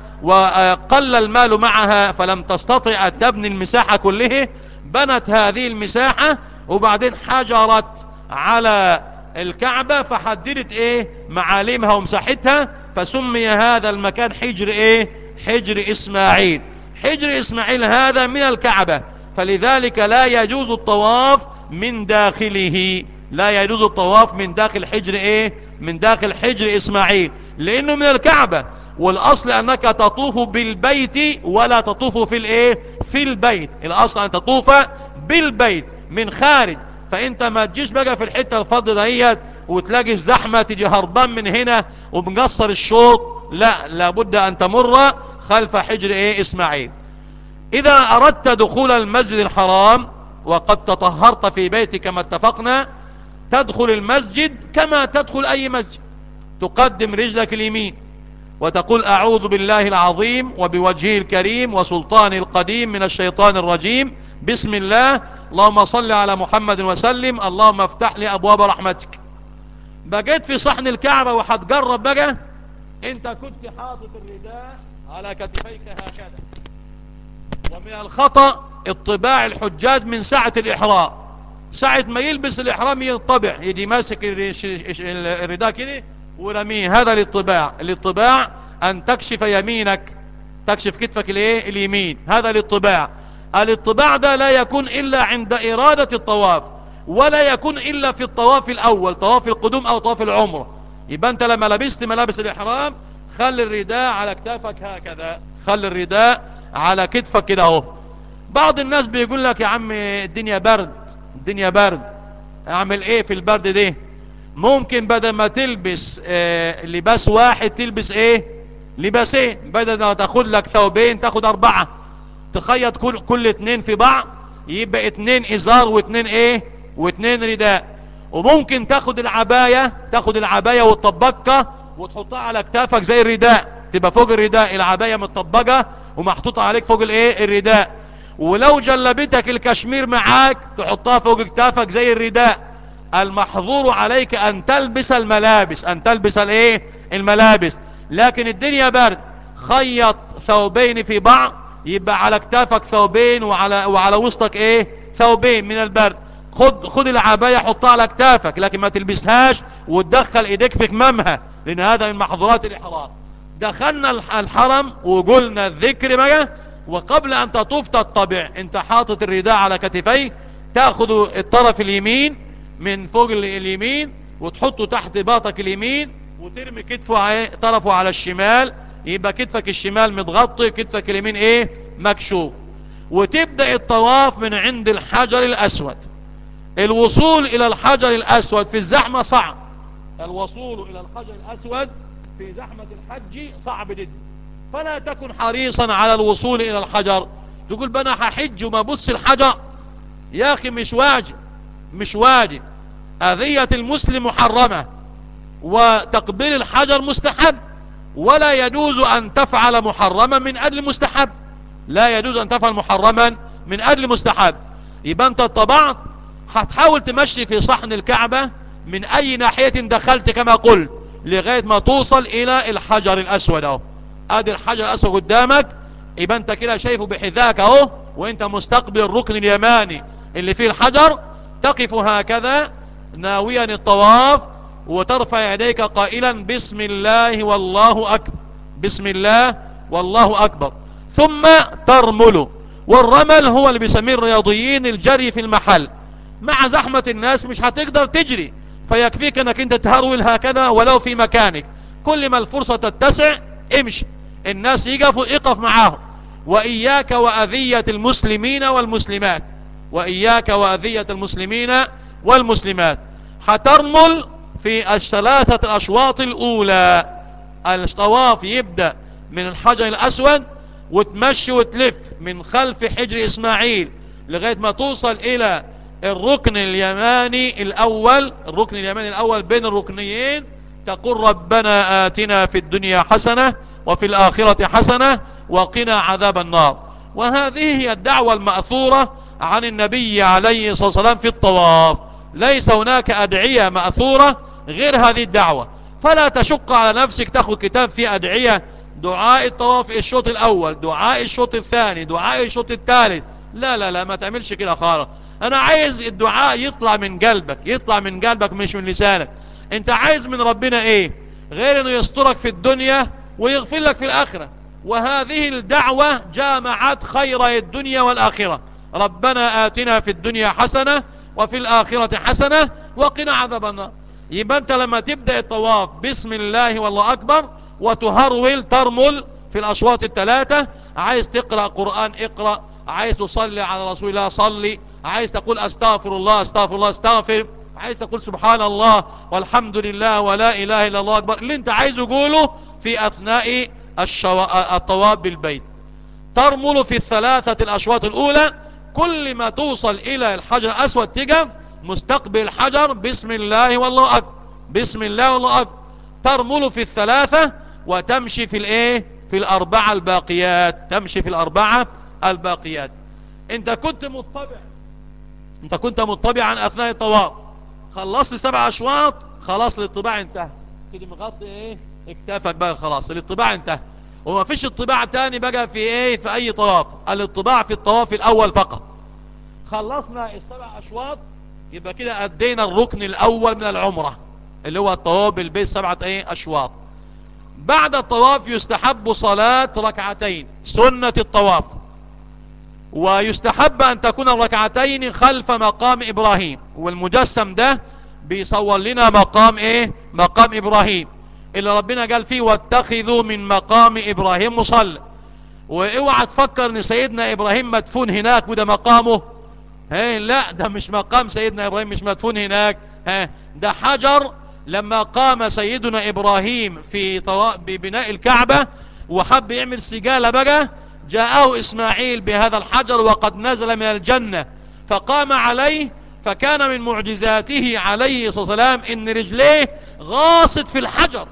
وقل المال معها فلم تستطع أن تبني المساحة كلها، بنت هذه المساحة وبعدين حجرت على الكعبة فحددت ايه معالمها ومساحتها، فسمي هذا المكان حجر ايه حجر اسماعيل. حجر اسماعيل هذا من الكعبة، فلذلك لا يجوز الطواف من داخله، لا يجوز الطواف من داخل حجر ايه من داخل حجر اسماعيل لانه من الكعبة. والاصل انك تطوف بالبيت ولا تطوف في الايه في البيت. الاصل ان تطوف بالبيت من خارج. فانت ما تجيش بقى في الحتة الفضل دهيت وتلاقي الزحمة تيجي هربان من هنا ومقصر الشوط، لا، لابد ان تمر خلف حجر ايه اسماعيل. اذا اردت دخول المسجد الحرام وقد تطهرت في بيتك كما اتفقنا، تدخل المسجد كما تدخل اي مسجد. تقدم رجلك اليمين وتقول اعوذ بالله العظيم وبوجهه الكريم وسلطانه القديم من الشيطان الرجيم، بسم الله، اللهم صل على محمد وسلم، اللهم افتح لي ابواب رحمتك. بقيت في صحن الكعبة وهتجرب بقى، انت كنت حاطط الرداء على كتفيك هكذا، ومن الخطأ اطباع الحجاج من ساعة الإحرام. ساعة ما يلبس الإحرام يطبع، يجي ماسك الرداء كده ورميه. هذا الاطباع. الاطباع أن تكشف يمينك، تكشف كتفك الايه اليمين، هذا الاطباع. الاطباع ده لا يكون إلا عند إرادة الطواف، ولا يكون إلا في الطواف الأول، طواف القدوم أو طواف العمرة. يبقى أنت لما لبست ملابس الإحرام خلي الرداء على كتافك هكذا، خلي الرداء على كتفك كده اهو. بعض الناس بيقول لك يا عم الدنيا برد، الدنيا برد، اعمل ايه في البرد ده؟ ممكن بدل ما تلبس لباس واحد تلبس ايه لباسين، بدل ما تاخد لك ثوبين تاخد 4، تخيط كل 2 في بعض يبقى 2 ازار و2 ايه و2 رداء. وممكن تاخد العباية والطبقة وتحطها على كتافك زي الرداء، تبقى فوق الرداء العباية متطبقة ومحطوطة عليك فوق الايه الرداء. ولو جلبتك الكشمير معاك تحطها فوق كتافك زي الرداء. المحظور عليك ان تلبس الملابس، ان تلبس الايه الملابس. لكن الدنيا برد، خيط ثوبين في بعض يبقى على كتافك ثوبين وعلى وسطك ايه ثوبين من البرد. خد العباية حطها على كتافك، لكن ما تلبسهاش وتدخل ايديك في كمامها، لان هذا من محظورات الاحرام. دخلنا الحرم وقلنا الذكر بقى، وقبل ان تطوف تطبع. انت حاطط الرداء على كتفيك، تاخذ الطرف اليمين من فوق اليمين وتحطه تحت باطك اليمين وترمي كتفه طرفه على الشمال، يبقى كتفك الشمال متغطي كتفك اليمين ايه مكشوف. وتبدأ الطواف من عند الحجر الاسود. الوصول إلى الحجر الأسود في الزحمة صعب. الوصول إلى الحجر الأسود في زحمة الحج صعب جدا، فلا تكن حريصا على الوصول إلى الحجر. تقول بنا هحج وما بص الحجر، يا أخي مش واجب، مش واجب. أذية المسلم محرمة، وتقبيل الحجر مستحب، ولا يجوز أن تفعل محرما من أجل مستحب. لا يجوز أن تفعل محرما من أجل مستحب. يبقى أنت طبعت هتحاول تمشي في صحن الكعبة من أي ناحية دخلت كما قلت لغاية ما توصل إلى الحجر الأسود أهو. أدي الحجر الأسود قدامك، يبقى أنت كده شايفه بحذاك أهو، وأنت مستقبل الركن اليماني اللي فيه الحجر. تقف هكذا ناويا الطواف، وترفع يديك قائلا بسم الله والله أكبر، بسم الله والله أكبر، ثم ترمل. والرمل هو اللي بيسميه الرياضيين الجري في المحل. مع زحمة الناس مش هتقدر تجري، فيكفيك انك انت تهرول هكذا ولو في مكانك. كل ما الفرصة تتسع امشي، الناس يقفوا اقف معاهم. وإياك وأذية المسلمين والمسلمات، وإياك وأذية المسلمين والمسلمات. هترمل في الثلاثة الأشواط الأولى. الطواف يبدأ من الحجر الأسود، وتمشي وتلف من خلف حجر إسماعيل لغاية ما توصل إلى الركن اليماني الأول. الركن اليماني الأول بين الركنيين، تقول ربنا آتنا في الدنيا حسنة وفي الآخرة حسنة وقنا عذاب النار. وهذه هي الدعوة المأثورة عن النبي عليه الصلاة والسلام في الطواف. ليس هناك أدعية مأثورة غير هذه الدعوة. فلا تشق على نفسك تأخذ كتاب فيه أدعية، دعاء الطواف الشوط الأول، دعاء الشوط الثاني، دعاء الشوط الثالث. لا لا لا، ما تعملش كده خالص. أنا عايز الدعاء يطلع من قلبك، يطلع من قلبك مش من لسانك. أنت عايز من ربنا إيه غير أنه يسترك في الدنيا ويغفر لك في الآخرة؟ وهذه الدعوة جامعت خير الدنيا والآخرة. ربنا آتنا في الدنيا حسنة وفي الآخرة حسنة وقنا عذاب النار. يبقى أنت لما تبدأ الطواف بسم الله والله أكبر، وتهرول ترمل في الأشواط الثلاثة. عايز تقرأ قرآن اقرأ، عايز تصلي على رسول الله صلي، عايز تقول استغفر الله استغفر الله استغفر، عايز تقول سبحان الله والحمد لله ولا إله إلا الله أكبر، اللي انت عايزه قوله في أثناء الطواف بالبيت. ترمل في الثلاثة الأشواط الأولى. كل ما توصل إلى الحجر الأسود تقف مستقبل الحجر بسم الله والله أكبر، بسم الله والله أكبر. ترمل في الثلاثة وتمشي في الايه في الأربعة الباقيات، تمشي في الأربعة الباقيات. انت كنت مطبعا أثناء الطواف، خلصت 7 أشواط، خلاص الانطباع انتهى كده، مغطي ايه اكتافك بقى، خلاص الانطباع انتهى. وما فيش انطباع تاني بقى في ايه في اي طواف، الانطباع في الطواف الاول فقط. خلصنا 7 أشواط، يبقى كده ادينا الركن الاول من العمرة اللي هو الطواف بالبيت 7 ايه أشواط. بعد الطواف يستحب صلاة ركعتين سنة الطواف، ويستحب أن تكون الركعتين خلف مقام إبراهيم. والمجسم ده بيصور لنا مقام إيه مقام إبراهيم اللي ربنا قال فيه واتخذوا من مقام إبراهيم مصلى. واوعى تفكر ان سيدنا إبراهيم مدفون هناك وده مقامه. لا، ده مش مقام سيدنا إبراهيم، مش مدفون هناك. ده حجر. لما قام سيدنا إبراهيم في ببناء الكعبة وحب يعمل سجالة بقى، جاءه إسماعيل بهذا الحجر وقد نزل من الجنة فقام عليه. فكان من معجزاته عليه الصلاة والسلام إن رجليه غاصت في الحجر،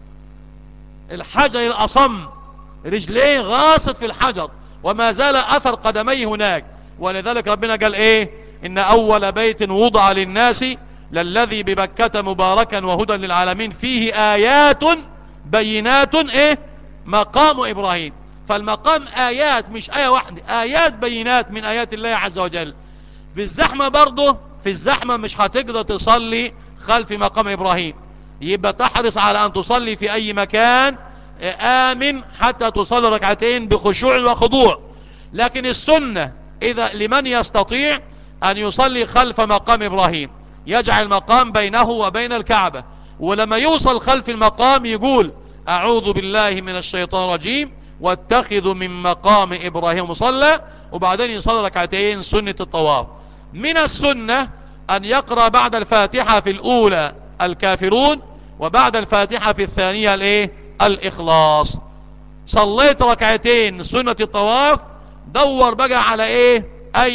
الحجر الأصم رجليه غاصت في الحجر وما زال أثر قدميه هناك. ولذلك ربنا قال إيه إن أول بيت وضع للناس للذي ببكة مباركا وهدى للعالمين فيه آيات بينات إيه مقام إبراهيم. فالمقام آيات، مش آية واحدة، آيات بينات من آيات الله عز وجل. في الزحمة برضه، في الزحمة مش هتقدر تصلي خلف مقام إبراهيم، يبقى تحرص على أن تصلي في أي مكان آمن حتى تصلي ركعتين بخشوع وخضوع. لكن السنة إذا لمن يستطيع أن يصلي خلف مقام إبراهيم، يجعل المقام بينه وبين الكعبة، ولما يوصل خلف المقام يقول أعوذ بالله من الشيطان الرجيم واتخذوا من مقام إبراهيم مصلى، وبعدين يصلي ركعتين سنة الطواف. من السنة أن يقرأ بعد الفاتحة في الأولى الكافرون، وبعد الفاتحة في الثانية الايه؟ الإخلاص. صليت ركعتين سنة الطواف، دور بقى على ايه؟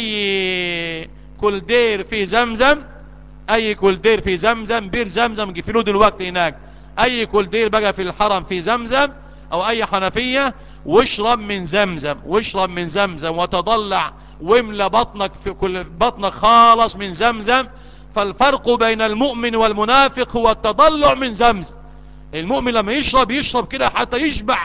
اي كولدير في زمزم، اي كولدير في زمزم، بير زمزم قفلوه دلوقتي هناك، اي كولدير بقى في الحرم في زمزم او اي حنفية، واشرب من زمزم، واشرب من زمزم وتضلع، واملى بطنك في كل بطنك خالص من زمزم. فالفرق بين المؤمن والمنافق هو التضلع من زمزم. المؤمن لما يشرب كده حتى يشبع،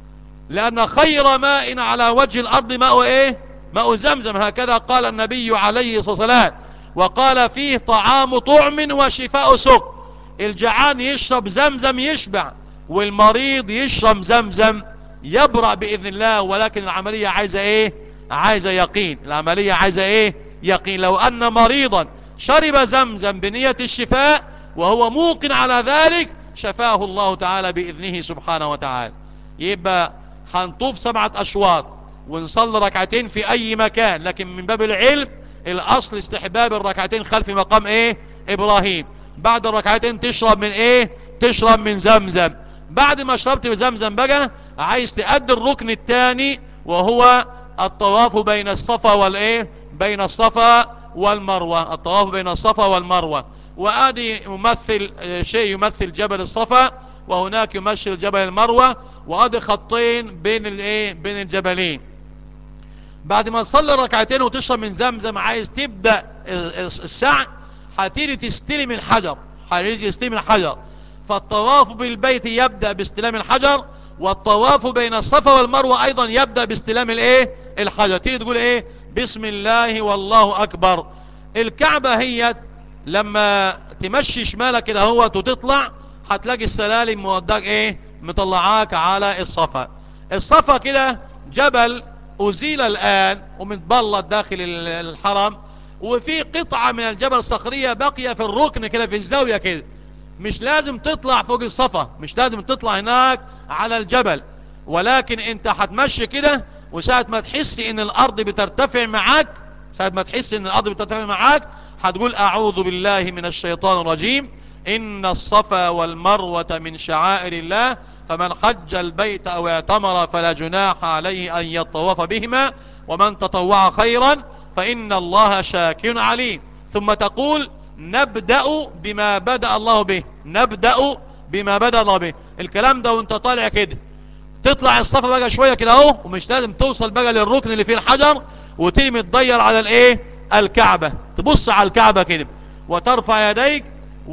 لأن خير ماء على وجه الأرض ماء ايه؟ ماء زمزم، هكذا قال النبي عليه الصلاة والسلام. وقال فيه طعام طعم وشفاء سق. الجعان يشرب زمزم يشبع، والمريض يشرب زمزم يبرأ بإذن الله. ولكن العملية عايزة ايه؟ عايزة يقين. العملية عايزة ايه؟ يقين. لو أن مريضا شرب زمزم بنية الشفاء وهو موقن على ذلك، شفاه الله تعالى بإذنه سبحانه وتعالى. يبقى هنطوف 7 أشواط ونصلي ركعتين في أي مكان، لكن من باب العلم الأصل استحباب الركعتين خلف مقام ايه؟ إبراهيم. بعد الركعتين تشرب من ايه؟ تشرب من زمزم. بعد ما شربت بزمزم بقى عايز تأدي الركن الثاني، وهو الطواف بين الصفا والايه؟ بين الصفا والمروة. الطواف بين الصفا والمروة. وادي يمثل شيء يمثل جبل الصفا، وهناك يمثل جبل المروة، وادي خطين بين الايه؟ بين الجبلين. بعد ما تصلي ركعتين وتشرب من زمزم، عايز تبدأ السعي، هتيجي تستلم الحجر، هتيجي تستلم الحجر. فالطواف بالبيت يبدأ باستلام الحجر، والطواف بين الصفا والمروة ايضا يبدأ باستلام الايه؟ الحجر. تيجي تقول ايه؟ بسم الله والله اكبر. الكعبة هي لما تمشي شمالك كده اهوت وتطلع، هتلاقي السلالم موداك ايه؟ مطلعاك على الصفا. الصفا كده جبل أزيل الآن ومتبلط داخل الحرم، وفي قطعة من الجبل الصخرية باقية في الركن كده في الزاوية كده. مش لازم تطلع فوق الصفا، مش لازم تطلع هناك على الجبل، ولكن انت هتمشي كده، وساعة ما تحس ان الارض بترتفع معاك، ساعة ما تحس ان الارض بترتفع معاك، هتقول اعوذ بالله من الشيطان الرجيم، ان الصفا والمروة من شعائر الله، فمن حج البيت او اعتمر فلا جناح عليه ان يطوف بهما، ومن تطوع خيرا فان الله شاكر عليم. ثم تقول نبدأ بما بدأ الله به، نبدأ بما بدأ الله به. الكلام ده وانت طالع كده، تطلع الصفا بقى شوية كده اهو، ومش لازم توصل بقى للركن اللي فيه الحجر، وترمي تضير على الايه؟ الكعبة. تبص على الكعبة كده وترفع يديك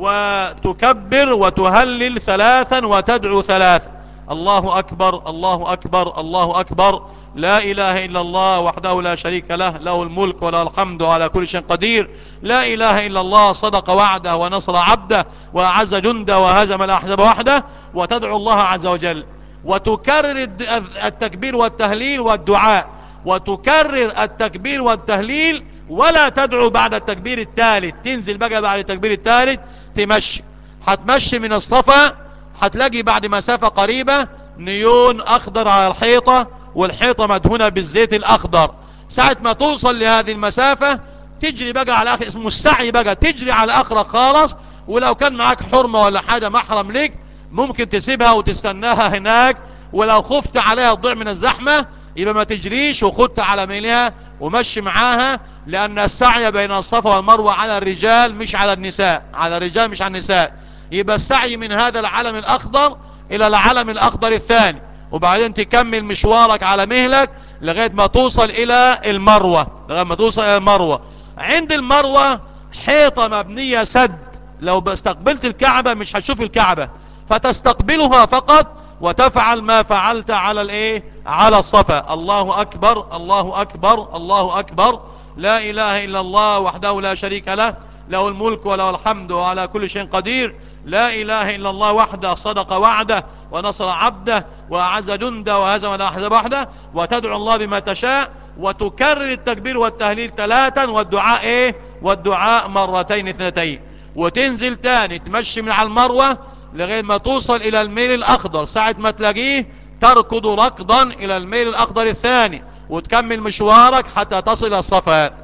وتكبر وتهلل 3 وتدعو 3. الله أكبر الله أكبر الله أكبر، لا إله إلا الله وحده لا شريك له، له الملك وله الحمد على كل شيء قدير، لا إله إلا الله صدق وعده ونصر عبده وأعز جنده وهزم الأحزاب وحده. وتدعو الله عز وجل، وتكرر التكبير والتهليل والدعاء، وتكرر التكبير والتهليل، ولا تدعو بعد التكبير الثالث. تنزل بقى بعد التكبير الثالث تمشي، هتمشي من الصفا، هتلاقي بعد مسافة قريبة نيون اخضر على الحيطة، والحيطة مدهونة بالزيت الاخضر. ساعة ما توصل لهذه المسافة تجري بقى على اخر، اسمه السعي بقى، تجري على اخرك خالص. ولو كان معاك حرمة ولا حاجة محرم لك ممكن تسيبها وتستناها هناك، ولو خفت عليها تضيع من الزحمة يبقى ما تجريش وخدت على ميلها ومشي معاها. لأن السعي بين الصفا والمروة على الرجال مش على النساء، على الرجال مش على النساء. يبقى السعي من هذا العلم الأخضر إلى العلم الأخضر الثاني، وبعدين تكمل مشوارك على مهلك لغاية ما توصل إلى المروة. لغاية ما توصل إلى المروة، عند المروة حيطة مبنية سد، لو استقبلت الكعبة مش هتشوف الكعبة، فتستقبلها فقط وتفعل ما فعلت على الايه؟ على الصفا. الله اكبر الله اكبر الله اكبر، لا اله الا الله وحده لا شريك له، له الملك وله الحمد وعلى كل شيء قدير، لا اله الا الله وحده صدق وعده ونصر عبده واعز جنده وهزم الاحزاب وحده. وتدعو الله بما تشاء، وتكرر التكبير والتهليل 3، والدعاء ايه؟ والدعاء 2 وتنزل تاني تمشي من على المروة لغاية ما توصل الى الميل الاخضر. ساعة ما تلاقيه تركض ركضا الى الميل الاخضر الثاني، وتكمل مشوارك حتى تصل الصفا.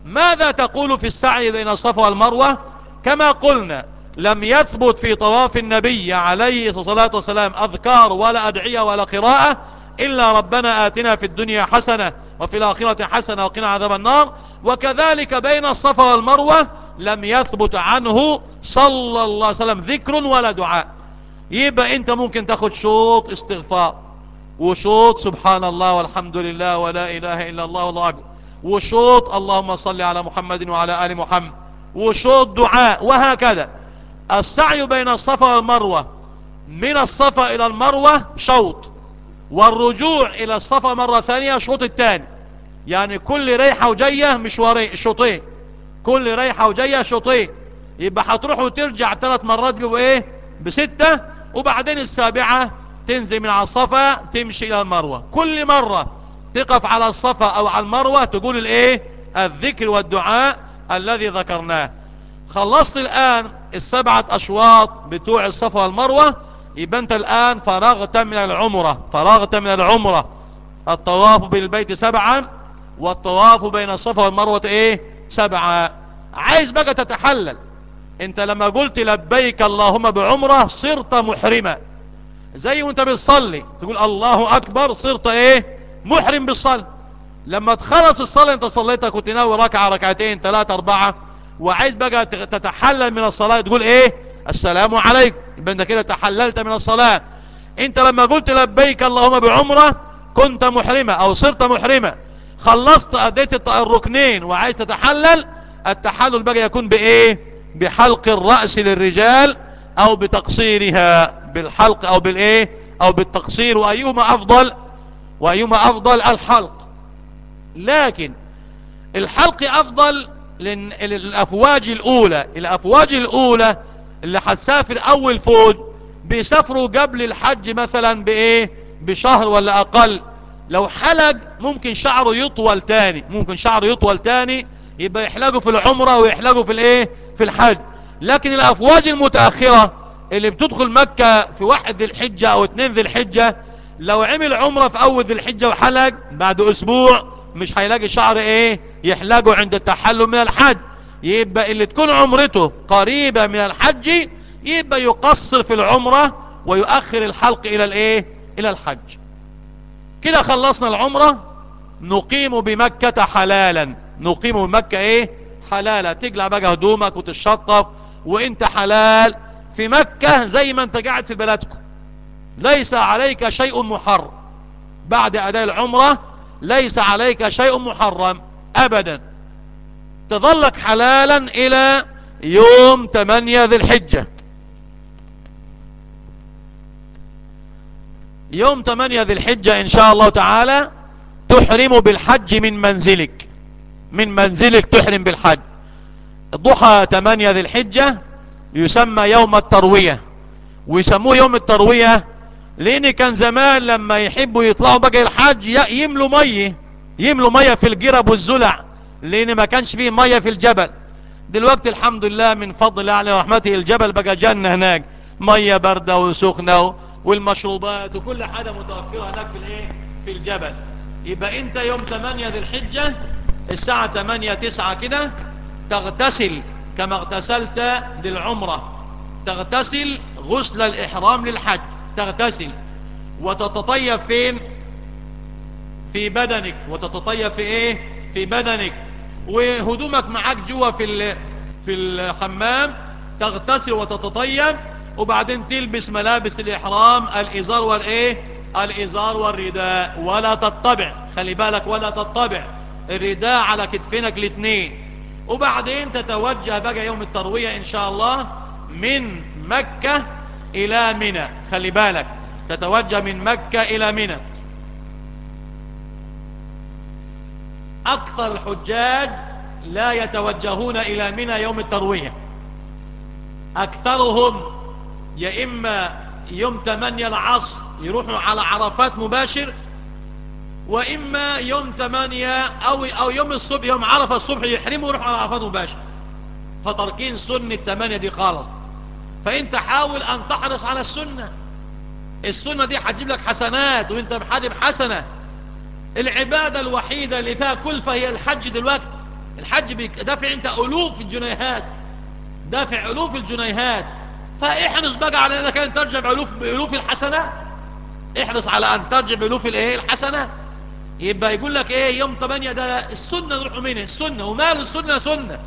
ماذا تقول في السعي بين الصفا والمروة؟ كما قلنا لم يثبت في طواف النبي عليه الصلاة والسلام أذكار ولا أدعية ولا قراءة إلا ربنا آتنا في الدنيا حسنة وفي الآخرة حسنة وقنا عذاب النار. وكذلك بين الصفا والمروة لم يثبت عنه صلى الله عليه وسلم ذكر ولا دعاء. يبقى انت ممكن تاخد شوط استغفار، وشوط سبحان الله والحمد لله ولا إله إلا الله والله أكبر، وشوط اللهم صل على محمد وعلى آل محمد، وشوط دعاء، وهكذا. السعي بين الصفا والمروة من الصفا إلى المروة شوط، والرجوع إلى الصفا مرة ثانية شوط الثاني. يعني كل ريحة وجاية مشوارين شوطين، كل ريحة وجاية شوطين. يبقى هتروح وترجع 3 مرات بيبقوا ايه ب6، وبعدين السابعة تنزل من على الصفا تمشي الى المروة. كل مرة تقف على الصفا او على المروة تقول الايه الذكر والدعاء الذي ذكرناه. خلصت الان ال7 اشواط بتوع الصفا والمروة، يبقى انت الان فرغت من العمرة، فرغت من العمرة. الطواف بالبيت 7، والطواف بين الصفا والمروة ايه 7. عايز بقى تتحلل. انت لما قلت لبيك اللهم بعمرة صرت محرما، زي وانت بتصلي تقول الله اكبر صرت ايه محرم بالصلاة. لما تخلص الصلاة انت صليتها كنت ناوي ركعة ركعتين 3 4، وعايز بقى تتحلل من الصلاة تقول ايه السلام عليكم، يبقى انت كده تحللت من الصلاة. انت لما قلت لبيك اللهم بعمرة كنت محرمة او صرت محرمة، خلصت اديت الركنين وعايز تتحلل. التحلل بقى يكون بايه بحلق الرأس للرجال او بتقصيرها، بالحلق او بالايه او بالتقصير، وايهما افضل، وايهما افضل الحلق. لكن الحلق افضل للافواج الاولى. الافواج الاولى اللي هتسافر اول فوج بيسافروا قبل الحج مثلا بايه بشهر ولا اقل. لو حلق ممكن شعره يطول تاني، ممكن شعره يطول تاني، يبقى يحلقوا في العمرة ويحلقوا في الايه في الحج. لكن الافواج المتاخرة اللي بتدخل مكة في 1 ذي الحجة او 2 ذي الحجة، لو عمل عمرة في اول ذي الحجة وحلق بعد اسبوع مش هيلاقي شعر ايه يحلقه عند التحلل من الحج. يبقى اللي تكون عمرته قريبة من الحج يبقى يقصر في العمرة ويؤخر الحلق الى الايه الى الحج. كده خلصنا العمرة. نقيم بمكة حلالا، نقيم بمكة ايه حلالا. تقلع بقى هدومك وتشطف وانت حلال في مكة زي ما انت قاعد في بلدكم. ليس عليك شيء محرم بعد اداء العمرة، ليس عليك شيء محرم ابدا. تظلك حلالا الى يوم 8 ذي الحجة. يوم 8 ذي الحجة ان شاء الله تعالى تحرم بالحج من منزلك، من منزلك تحرم بالحج. ضحى 8 ذي الحجة يسمى يوم التروية. ويسموه يوم التروية لان كان زمان لما يحبوا يطلعوا بقى الحج يملوا مية، يملوا مية في الجرب والزلع، لان ما كانش فيه مية في الجبل. دلوقتي الحمد لله من فضل الله على رحمته الجبل بقى جنة هناك، مية باردة وسخنة والمشروبات وكل حاجة متوفرة هناك في الايه في الجبل. يبقى انت يوم 8 ذي الحجة الساعة 8 9 كده تغتسل كما اغتسلت للعمرة، تغتسل غسل الإحرام للحج، تغتسل وتتطيب فين في بدنك، وتتطيب في ايه في بدنك، وهدومك معاك جوا في الحمام، تغتسل وتتطيب، وبعدين تلبس ملابس الإحرام الإزار والايه الإزار والرداء، ولا تطبع، خلي بالك ولا تطبع، الرداء على كتفينك الاثنين. وبعدين تتوجه بقى يوم التروية ان شاء الله من مكة الى منى. خلي بالك تتوجه من مكة الى منى. اكثر الحجاج لا يتوجهون الى منى يوم التروية، اكثرهم يا اما يوم 8 العصر يروحوا على عرفات مباشر، واما يوم 8 او يوم الصبح يوم عرفة الصبح يحرموا ويروحوا على عرفات مباشر، فتركين سنة 8 دي خالص. فانت حاول ان تحرص على السنة، السنة دي هتجيب لك حسنات وانت بحاجب حسنة. العبادة الوحيدة اللي فيها كلفة هي الحج دلوقتي، الحج دافع انت ألوف الجنيهات، دافع ألوف الجنيهات، فاحرص بقى على انك انت ترجع بألوف الحسنات، احرص على ان ترجع بألوف الايه الحسنات. يبقى يقول لك ايه يوم 8 ده السنة نروح منه، السنة ومال السنة سنة.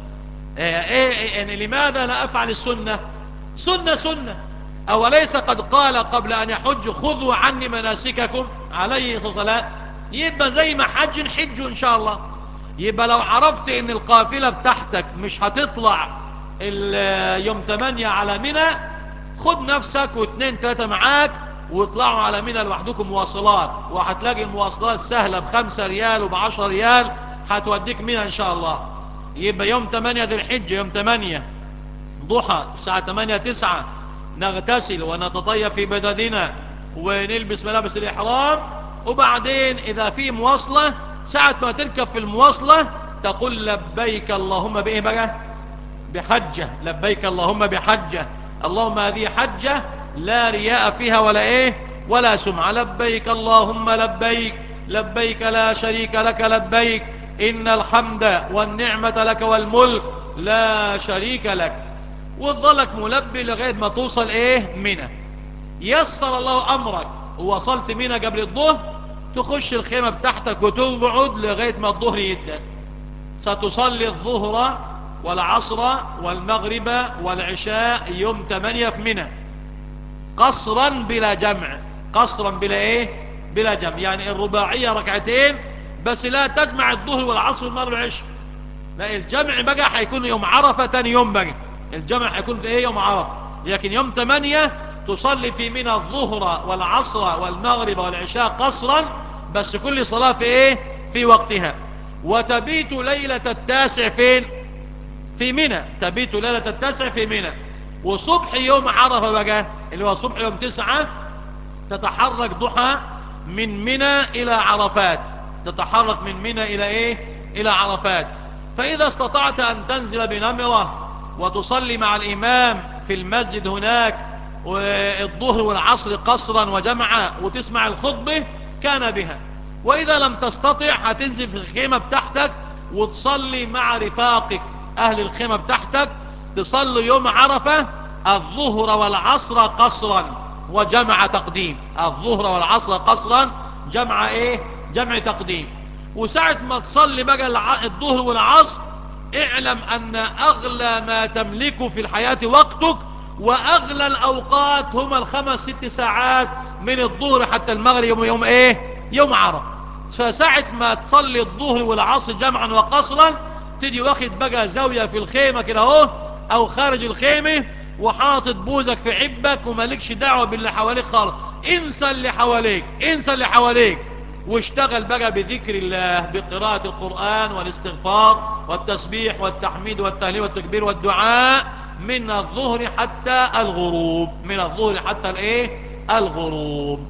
يعني لماذا لا افعل السنة؟ سنة سنة. اوليس قد قال قبل ان يحج خذوا عني مناسككم عليه الصلاة والسلام؟ يبقى زي ما حج ان شاء الله. يبقى لو عرفت ان القافلة بتاعتك مش هتطلع يوم 8 على منى، خد نفسك واثنين ثلاثة معاك واطلعوا على منى لوحدكم مواصلات، وهتلاقي المواصلات سهلة ب5 ريال وب10 ريال هتوديك منى ان شاء الله. يبقى يوم 8 ذي الحجة، يوم 8 ضحى الساعة 8 9 نغتسل ونتطيب في بدننا ونلبس ملابس الإحرام، وبعدين إذا في مواصلة ساعة ما تركب في المواصلة تقول لبيك اللهم بإيه بقى؟ بحجة. لبيك اللهم بحجة، اللهم هذه حجة لا رياء فيها ولا إيه ولا سمعة. لبيك اللهم لبيك، لبيك لا شريك لك لبيك، إن الحمد والنعمة لك والملك لا شريك لك. وتظلك ملبي لغاية ما توصل إيه منى. يسر الله أمرك ووصلت منى قبل الظهر، تخش الخيمة بتاعتك وتقعد لغاية ما الظهر يبدأ. ستصلي الظهر والعصر والمغرب والعشاء يوم 8 في منى قصرا بلا جمع. قصرا بلا ايه بلا جمع، يعني الرباعية ركعتين بس، لا تجمع الظهر والعصر والمغرب والعشاء. لا، الجمع بقى هيكون يوم عرفة تاني يوم بقى، الجمع هيكون في ايه يوم عرفة. لكن يوم 8 تصلي في منى الظهر والعصر والمغرب والعشاء قصرا، بس كل صلاة في ايه في وقتها. وتبيت ليلة التاسع فين؟ في منى. تبيت ليلة التاسع في منى. وصبح يوم عرفة بقى اللي هو صبح يوم 9 تتحرك ضحى من منى إلى عرفات. تتحرك من منى إلى إيه إلى عرفات. فإذا استطعت أن تنزل بنمرة وتصلي مع الإمام في المسجد هناك والظهر والعصر قصرا وجمعا وتسمع الخطبة كان بها. وإذا لم تستطع هتنزل في الخيمة بتاعتك وتصلي مع رفاقك أهل الخيمة بتاعتك، تصلي يوم عرفة الظهر والعصر قصرا وجمع تقديم. الظهر والعصر قصرا جمع ايه جمع تقديم. وساعة ما تصلي بقى الظهر والعصر اعلم ان اغلى ما تملكه في الحياة وقتك، واغلى الاوقات هما ال5 6 ساعات من الظهر حتى المغرب يوم ايه يوم عرفة. فساعة ما تصلي الظهر والعصر جمعا وقصرا تدي واخد بقى زاوية في الخيمة كده اهو او خارج الخيمة وحاطط بوزك في عبك ومالكش دعوة باللي حواليك خالص. انسى اللي حواليك، انسى اللي حواليك، واشتغل بقى بذكر الله بقراءة القرآن والاستغفار والتسبيح والتحميد والتهليل والتكبير والدعاء من الظهر حتى الغروب. من الظهر حتى الايه الغروب.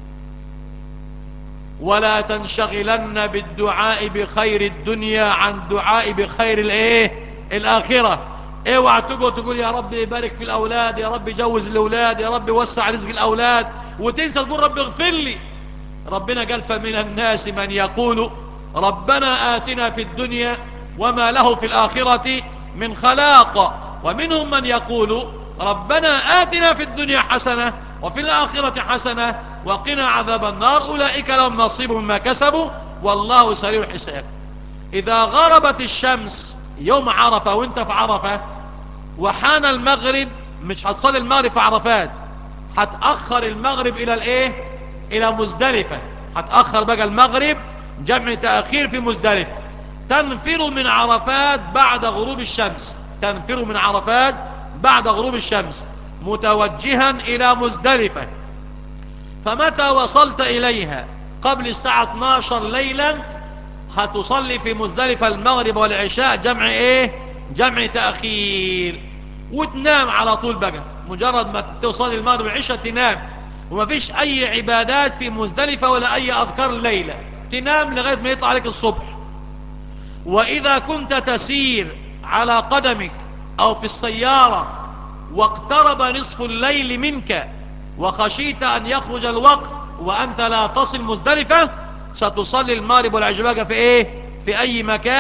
ولا تنشغلن بالدعاء بخير الدنيا عن دعاء بخير الايه الاخره. اوعى تقعد تقول يا رب بارك في الاولاد، يا رب جوز الاولاد، يا رب وسع رزق الاولاد، وتنسى تقول رب اغفر لي. ربنا قال فمن الناس من يقول ربنا آتنا في الدنيا وما له في الآخرة من خلاق، ومنهم من يقول ربنا آتنا في الدنيا حسنة وفي الآخرة حسنة وقنا عذاب النار. أولئك لهم نصيب مما كسبوا والله سريع الحساب. إذا غربت الشمس يوم عرفة وانت في عرفة وحان المغرب، مش هتصلي المغرب في عرفات، هتأخر المغرب إلى الايه إلى مزدلفة. هتأخر بقى المغرب جمع تأخير في مزدلفة. تنفر من عرفات بعد غروب الشمس. تنفر من عرفات بعد غروب الشمس متوجها إلى مزدلفة. فمتى وصلت إليها قبل الساعة 12 ليلا هتصلي في مزدلفة المغرب والعشاء جمع ايه جمع تأخير، وتنام على طول بقى. مجرد ما تصلي المغرب والعشاء تنام، ومفيش اي عبادات في مزدلفة ولا اي اذكار الليلة، تنام لغاية ما يطلع عليك الصبح. واذا كنت تسير على قدمك او في السيارة واقترب نصف الليل منك وخشيت ان يخرج الوقت وانت لا تصل مزدلفة، ستصلي المغرب والعشاء في ايه في اي مكان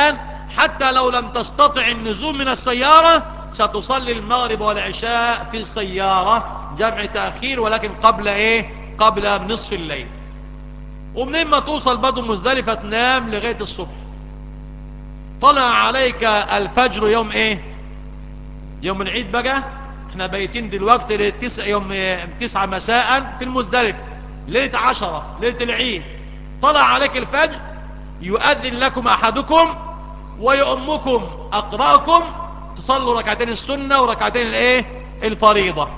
حتى لو لم تستطع النزول من السيارة ستصلي المغرب والعشاء في السيارة جمع تأخير، ولكن قبل ايه؟ قبل نصف الليل. ومنين ما توصل برضه مزدلفة تنام لغاية الصبح. طلع عليك الفجر يوم ايه؟ يوم العيد بقى. احنا بايتين دلوقتي يوم 9 مساء في المزدلفة، ليلة 10 ليلة العيد. طلع عليك الفجر، يؤذن لكم احدكم ويؤمكم اقرأكم، تصلوا ركعتين السنة وركعتين الايه؟ الفريضة.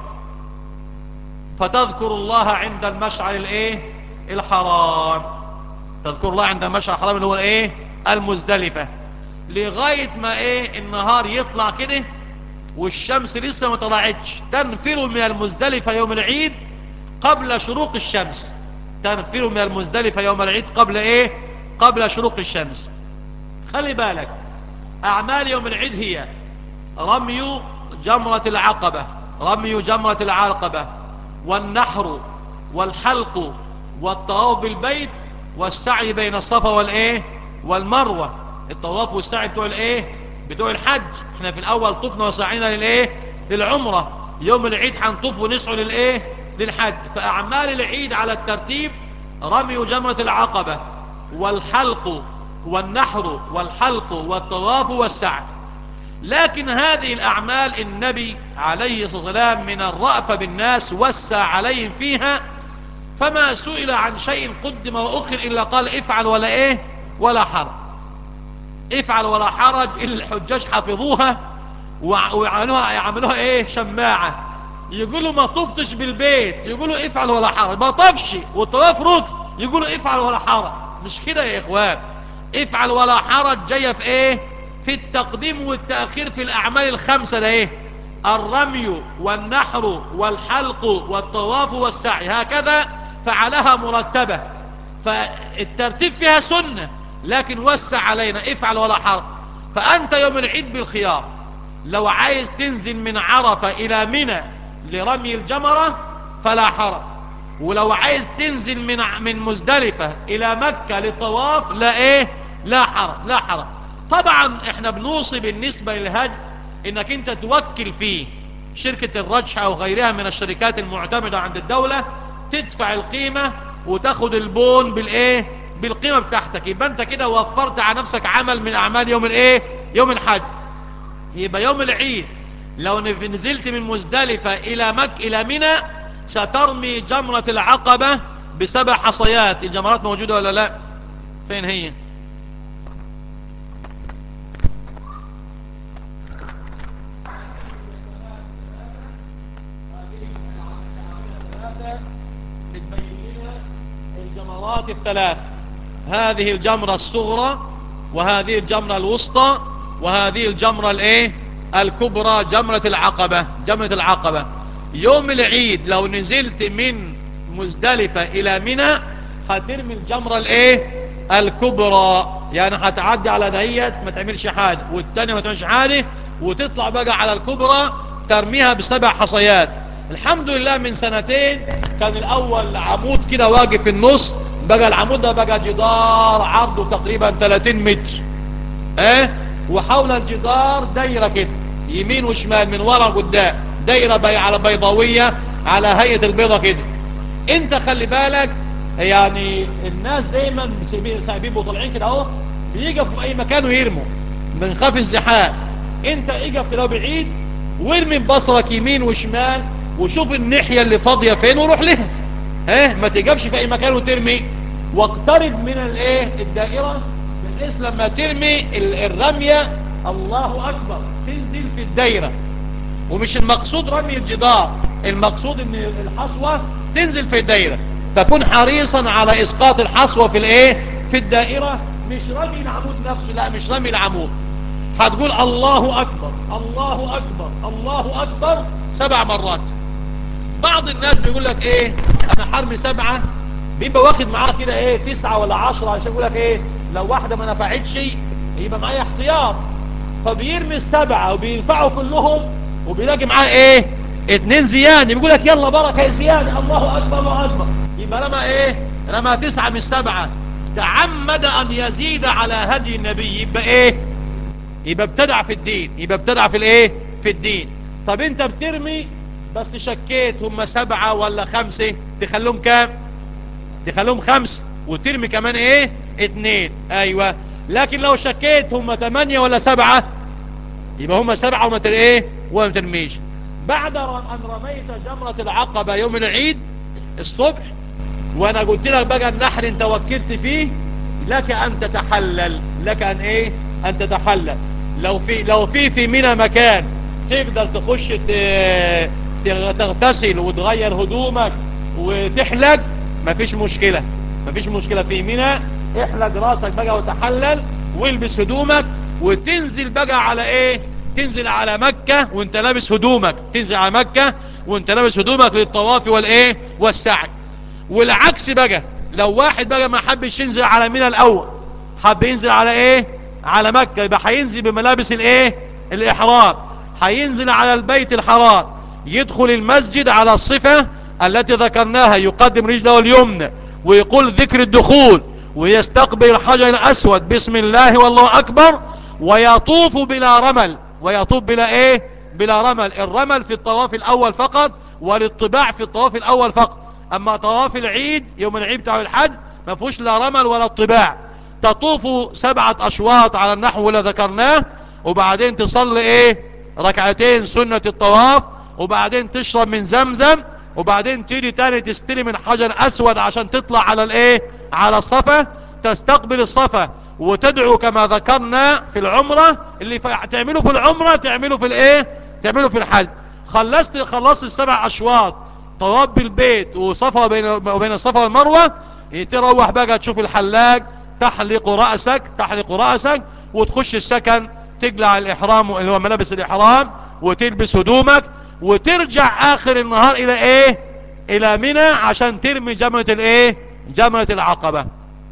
فتذكر الله عند المشعر الايه؟ الحرام. تذكر الله عند المشعر الحرام اللي هو ايه؟ المزدلفة، لغاية ما ايه؟ النهار يطلع كده والشمس لسه ما طلعتش. تنفروا من المزدلفة يوم العيد قبل شروق الشمس. تنفروا من المزدلفة يوم العيد قبل ايه؟ قبل شروق الشمس. خلي بالك، اعمال يوم العيد هي رمي جمرة العقبة، رمي جمرة العقبة، والنحر، والحلق، والطواف بالبيت، والسعي بين الصفا والايه؟ والمروة. الطواف والسعي بتوع الايه؟ بتوع الحج. احنا في الاول طفنا وسعينا للايه؟ للعمرة. يوم العيد هنطوف ونسعى للايه؟ للحج. فاعمال العيد على الترتيب رمي جمرة العقبة، والحلق، والنحر، والحلق، والطواف، والسعي. لكن هذه الأعمال النبي عليه الصلاة والسلام من الرأفة بالناس وسع عليهم فيها، فما سئل عن شيء قدم وأخر إلا قال افعل ولا إيه؟ ولا حرج. افعل ولا حرج. الحجاج حفظوها ويعملوها إيه؟ شماعة. يقولوا ما طفتش بالبيت، يقولوا افعل ولا حرج. ما طفش والطواف ركن، يقولوا افعل ولا حرج. مش كده يا إخوان. افعل ولا حرج جاية في إيه؟ في التقديم والتأخير في الأعمال الخمسة. ده إيه؟ الرمي والنحر والحلق والطواف والسعي، هكذا فعلها مرتبة. فالترتيب فيها سنة، لكن وسع علينا افعل ولا حرج. فأنت يوم العيد بالخيار، لو عايز تنزل من عرفة إلى منى لرمي الجمرة فلا حرج، ولو عايز تنزل من مزدلفة إلى مكة للطواف لا إيه؟ لا حرج، لا حرج. طبعا احنا بنوصي بالنسبة للهج انك انت توكل فيه شركة الرجح او غيرها من الشركات المعتمدة عند الدولة، تدفع القيمة وتاخد البون بالايه؟ بالقيمة بتاعتك. يبقى انت كده وفرت على نفسك عمل من اعمال يوم الايه؟ يوم الحج. يبقى يوم العيد لو نزلت من مزدلفة الى منى سترمي جمرة العقبة ب7 حصيات. الجمرات موجودة ولا لا؟ فين هي؟ الجمرات الثلاث. هذه الجمرة الصغرى، وهذه الجمرة الوسطى، وهذه الجمرة الايه؟ الكبرى، جمرة العقبة. جمرة العقبة يوم العيد لو نزلت من مزدلفة الى منى هترمي الجمرة الايه؟ الكبرى. يعني هتعدي على دهيت ما تعملش حاجة، والتانية ما تعملش حاجة، وتطلع بقى على الكبرى ترميها ب7 حصيات. الحمد لله من سنتين كان الاول عمود كده واقف في النص، بقى العمود ده بقى جدار عرضه تقريبا 30 متر. وحول الجدار دايرة كده يمين وشمال من ورا قدام، دايرة على بيضاوية على هيئة البيضة كده. انت خلي بالك، يعني الناس دايما سايبين وطالعين كده اهو، بيقفوا في اي مكان ويرموا من خاف الزحام. انت اقف كده بعيد وارمي ببصرك يمين وشمال وشوف الناحية اللي فاضية فين وروح لها. ما تقفش في اي مكان وترمي، واقترب من الايه؟ الدائرة، بحيث لما ترمي الرمية الله اكبر تنزل في الدائرة. ومش المقصود رمي الجدار، المقصود ان الحصوة تنزل في الدائرة. تكون حريصا على اسقاط الحصوة في الايه؟ في الدائرة. مش رمي العمود نفسه، لا مش رمي العمود. هتقول الله اكبر الله اكبر الله اكبر 7 مرات. بعض الناس بيقول لك ايه؟ انا حرمي 7، بيبقى واخد معاه كده ايه 9 ولا 10 عشان يقول لك ايه؟ لو واحدة ما نفعتش يبقى معايا احتياط. فبيرمي ال7 وبينفعوا كلهم، وبيلاقي معاه ايه؟ 2 زيادة. بيقول لك يلا بركة زيادة، الله اكبر الله اكبر. يبقى رمى ايه؟ رمى 9 مش 7. تعمد ان يزيد على هدي النبي، يبقى ايه؟ يبقى ابتدع في الدين، يبقى ابتدع في الايه، في الدين. طب انت بترمي بس شكيت هم 7 ولا 5، تخلوهم كام؟ تخلوهم 5 وترمي كمان ايه 2. ايوه. لكن لو شكيت هم 8 ولا 7 يبقى هم 7 وما ايه وما ترميش. بعد ان رميت جمرة العقبة يوم العيد الصبح، وانا قلت لك بقى النحر انت وكلت فيه، لك ان تتحلل، لك ان ايه ان تتحلل. لو في منى مكان تقدر تخش تغتسل وتغير هدومك وتحلق، مفيش مشكلة، مفيش مشكلة في منى. احلق راسك بقى وتحلل والبس هدومك وتنزل بقى على ايه، تنزل على مكة وانت لابس هدومك، تنزل على مكة وانت لابس هدومك للطواف والايه والسعي. والعكس بقى، لو واحد بقى ما حبش ينزل على منى الاول، حب ينزل على ايه، على مكة، يبقى هينزل بملابس الايه الاحرام، هينزل على البيت الحرام، يدخل المسجد على الصفة التي ذكرناها، يقدم رجله اليمنى ويقول ذكر الدخول ويستقبل الحجر الاسود بسم الله والله اكبر، ويطوف بلا رمل، ويطوف بلا ايه، بلا رمل. الرمل في الطواف الاول فقط، والاطباع في الطواف الاول فقط. اما طواف العيد يوم العيد بتاع الحج ما فيهوش لا رمل ولا اطباع. تطوف 7 اشواط على النحو اللي ذكرناه، وبعدين تصلي ايه 2 سنة الطواف، وبعدين تشرب من زمزم، وبعدين تيجي تاني تستلم الحجر اسود عشان تطلع على الايه، على الصفا، تستقبل الصفا وتدعو كما ذكرنا في العمرة. اللي تعمله في العمرة تعمله في الايه، تعمله في الحج. خلصت 7 اشواط طواف بالبيت وصفا وبين الصفا والمروة، تروح بقى تشوف الحلاق، تحلق رأسك، تحلق رأسك وتخش السكن، تقلع الإحرام اللي هو ملابس الإحرام وتلبس هدومك، وترجع آخر النهار إلى إيه، إلى منى عشان ترمي جمرة الإيه، جمرة العقبة.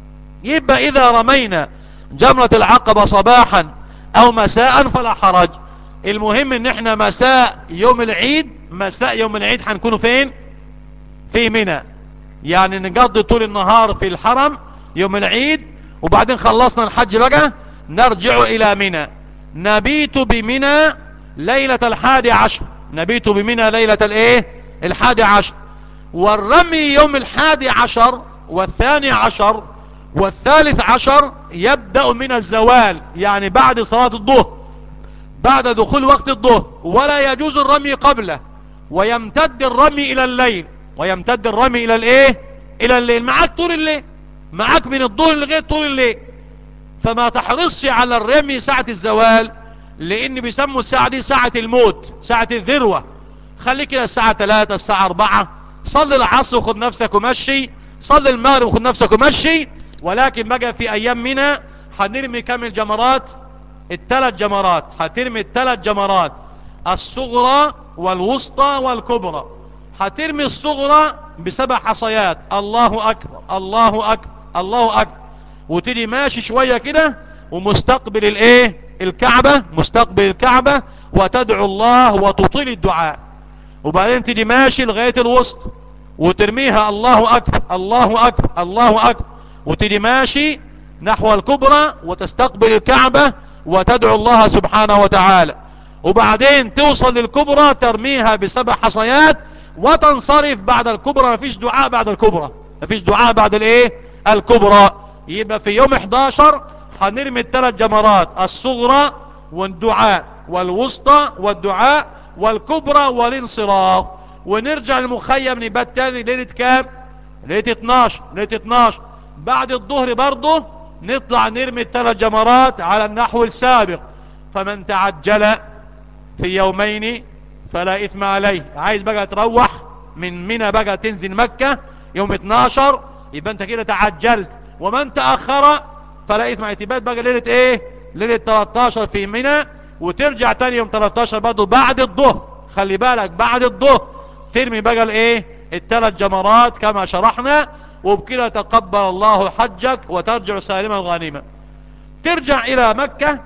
يبقى إذا رمينا جمرة العقبة صباحا أو مساء فلا حرج. المهم إن إحنا مساء يوم العيد، مساء يوم العيد هنكونوا فين؟ في منى. يعني نقضي طول النهار في الحرم يوم العيد، وبعدين خلصنا الحج بقى نرجع إلى منى، نبيت بمنى ليلة 11، نبيت بمنى ليلة الايه 11. والرمي يوم 11 وال12 وال13 يبدأ من الزوال، يعني بعد صلاة الظهر، بعد دخول وقت الظهر، ولا يجوز الرمي قبله، ويمتد الرمي الى الليل، ويمتد الرمي الى الايه، الى الليل. معاك طول الليل، معاك من الظهر لغايه طول الليل. فما تحرصش على الرمي ساعة الزوال، لان بيسموا الساعة دي ساعة الموت، ساعة الذروة. خليك كده الساعة 3 الساعة 4، صلي العصر وخد نفسك ومشي، صلي المغرب وخد نفسك ومشي. ولكن بقى في ايام منى هنرمي كم الجمرات؟ ال3 جمرات، هترمي ال3 جمرات، الصغرى والوسطى والكبرى. هترمي الصغرى ب7 حصيات، الله اكبر الله اكبر الله اكبر، وتيجي ماشي شوية كده ومستقبل الايه الكعبة، مستقبل الكعبة، وتدعو الله وتطيل الدعاء. وبعدين تيجي ماشي لغاية الوسط وترميها الله اكبر الله اكبر الله اكبر، وتيجي ماشي نحو الكبرى وتستقبل الكعبة وتدعو الله سبحانه وتعالى. وبعدين توصل للكبرى ترميها ب7 حصيات وتنصرف بعد الكبرى. مفيش دعاء بعد الكبرى، مفيش دعاء بعد الايه الكبرى. يبقى في يوم 11 هنرمي ال3 جمرات، الصغرى والدعاء والوسطى والدعاء والكبرى والانصراف، ونرجع المخيم نبات تاني ليلة كام؟ ليلة 12. ليلة 12 بعد الظهر برضه نطلع نرمي ال3 جمرات على النحو السابق. فمن تعجل في يومين فلا إثم عليه. عايز بقى تروح من منى بقى تنزل مكة يوم 12 يبقى انت كده تعجلت. ومن تأخر فلا إثم عليه، تبات بقى ليلة ايه، ليلة 13 في منى، وترجع تاني يوم 13 برضه بعد الظهر. خلي بالك بعد الظهر ترمي بقى الايه ال3 جمرات كما شرحنا، وبكده تقبل الله حجك وترجع سالما غانما. ترجع الى مكة،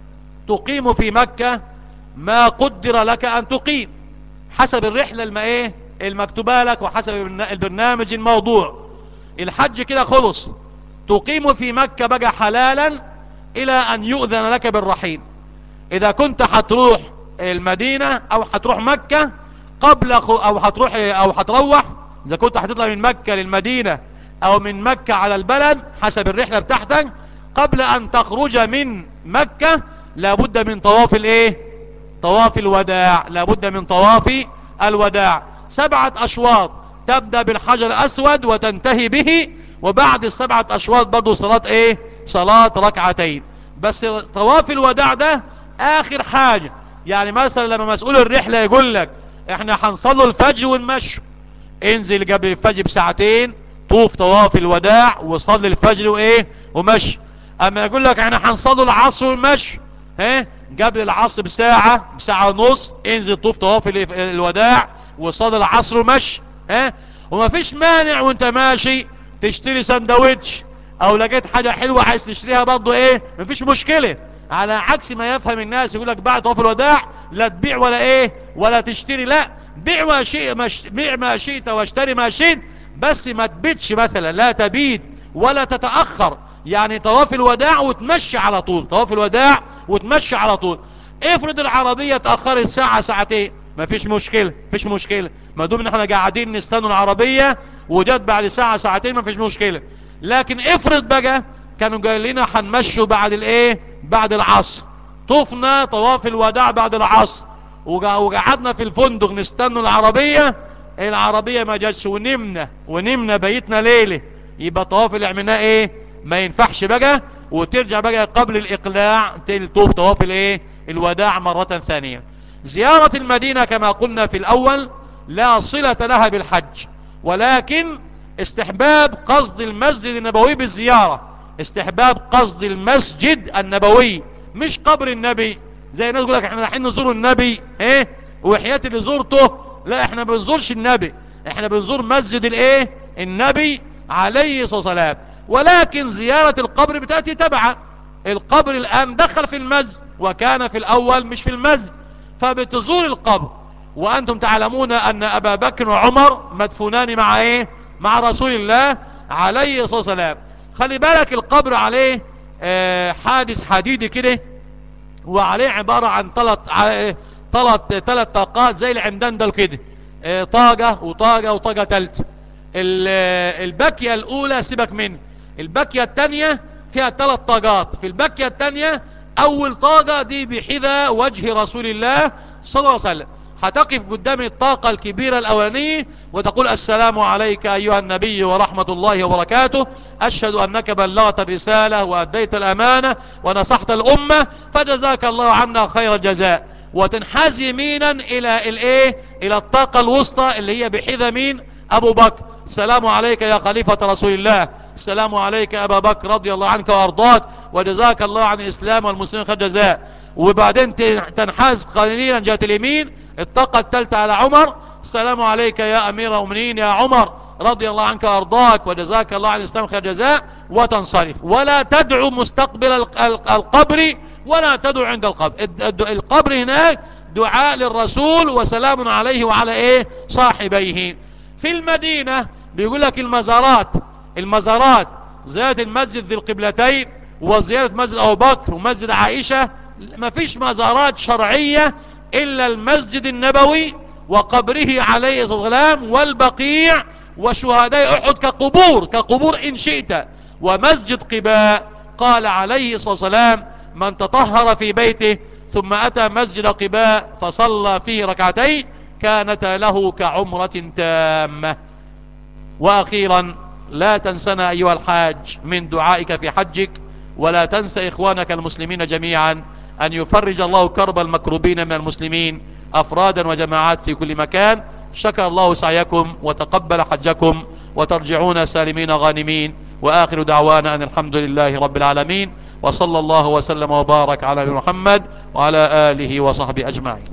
تقيم في مكة ما قدر لك ان تقيم حسب الرحلة المكتوبة لك وحسب البرنامج الموضوع. الحج كده خلص، تقيم في مكة بقى حلالا الى ان يؤذن لك بالرحيل. اذا كنت هتروح المدينة او هتروح مكة قبل او هتروح، اذا كنت هتطلع من مكة للمدينة او من مكة على البلد حسب الرحلة بتاعتك، قبل ان تخرج من مكة لابد من طواف الايه؟ طواف الوداع. لابد من طواف الوداع 7 اشواط، تبدأ بالحجر الاسود وتنتهي به، وبعد ال7 اشواط برضو صلاة ايه؟ صلاة ركعتين. بس طواف الوداع ده اخر حاجة. يعني مثلا لما مسؤول الرحلة يقول لك احنا هنصلوا الفجر ونمشي، انزل قبل الفجر بساعتين طوف طواف الوداع وصلي الفجر وايه ومشي. اما يقول لك احنا هنصلوا العصر ونمشي، قبل العصر بساعة ونص انزل طوف طواف الوداع وصلي العصر ومشي. ومفيش مانع وانت ماشي تشتري سندوتش، او لقيت حاجة حلوة عايز تشتريها برضو ايه، مفيش مشكلة. على عكس ما يفهم الناس، يقول لك بعد طواف الوداع لا تبيع ولا ايه ولا تشتري. لا، بيع ما شئت واشتري ما شئت، بس ما تبيتش مثلا، لا تبيت ولا تتأخر. يعني طواف الوداع وتمشي على طول، طواف الوداع وتمشي على طول. افرض العربية تأخرت ساعة ساعتين، مفيش مشكلة، مفيش مشكلة، ما دوم ان احنا قاعدين نستنوا العربية وجت بعد ساعة ساعتين مفيش مشكلة. لكن افرض بقى كانوا قايل لنا هنمشوا بعد الايه، بعد العصر، طفنا طواف الوداع بعد العصر وقعدنا في الفندق نستنوا العربية ما جاتش ونمنا بيتنا ليلة، يبقى طواف اللي عملناه ايه؟ ما ينفعش بقى، وترجع بقى قبل الاقلاع تطوف طواف الايه؟ الوداع مرة ثانية. زيارة المدينة كما قلنا في الاول لا صلة لها بالحج، ولكن استحباب قصد المسجد النبوي بالزيارة، استحباب قصد المسجد النبوي مش قبر النبي. زي الناس يقول لك احنا رايحين نزور النبي وحياة اللي زورته. لا، احنا ما بنزورش النبي، احنا بنزور مسجد الايه؟ النبي عليه الصلاة والسلام. ولكن زيارة القبر بتأتي تبعا. القبر الآن دخل في المسجد وكان في الأول مش في المسجد، فبتزور القبر. وأنتم تعلمون أن أبا بكر وعمر مدفونان مع ايه؟ مع رسول الله عليه الصلاة والسلام. خلي بالك القبر عليه حادث حديدي كده، وعليه عبارة عن ثلاث طاقات زي العمدان ده كده، طاقة وطاقة وطاقة تالتة. الباكية الأولى سيبك منه، الباكية التانية فيها 3 طاقات. في الباكية التانية أول طاقة دي بحذا وجه رسول الله صلى الله عليه وسلم، هتقف قدام الطاقة الكبيرة الأولانية وتقول السلام عليك أيها النبي ورحمة الله وبركاته، أشهد أنك بلغت الرسالة وأديت الأمانة ونصحت الأمة فجزاك الله عنا خير الجزاء. وتنحاز يمينا إلى الطاقة الوسطى اللي هي بحذا مين؟ أبو بكر. السلام عليك يا خليفة رسول الله، السلام عليك يا أبا بكر رضي الله عنك وأرضاك وجزاك الله عن الإسلام والمسلمين خير جزاء. وبعدين تنحاز قليلا جهة اليمين الطاقة الثالثة على عمر، السلام عليك يا أمير المؤمنين يا عمر رضي الله عنك وأرضاك وجزاك الله عن الإسلام خير جزاء، وتنصرف. ولا تدعو مستقبل القبر ولا تدعو عند القبر. القبر هناك دعاء للرسول وسلام عليه وعلى صاحبيه. في المدينة بيقول لك المزارات زيارة المسجد ذي القبلتين وزيارة مسجد أبو بكر ومسجد عائشة، ما فيش مزارات شرعية إلا المسجد النبوي وقبره عليه الصلاة والسلام والبقيع وشهداء أحد كقبور إن شئت، ومسجد قباء. قال عليه الصلاة والسلام من تطهر في بيته ثم أتى مسجد قباء فصلى فيه ركعتين كانت له كعمرة تامة. وأخيرا لا تنسنا أيها الحاج من دعائك في حجك، ولا تنسى إخوانك المسلمين جميعا أن يفرج الله كرب المكروبين من المسلمين أفرادا وجماعات في كل مكان. شكر الله سعيكم وتقبل حجكم وترجعون سالمين غانمين، وآخر دعوانا أن الحمد لله رب العالمين، وصلى الله وسلم وبارك على محمد وعلى آله وصحبه أجمعين.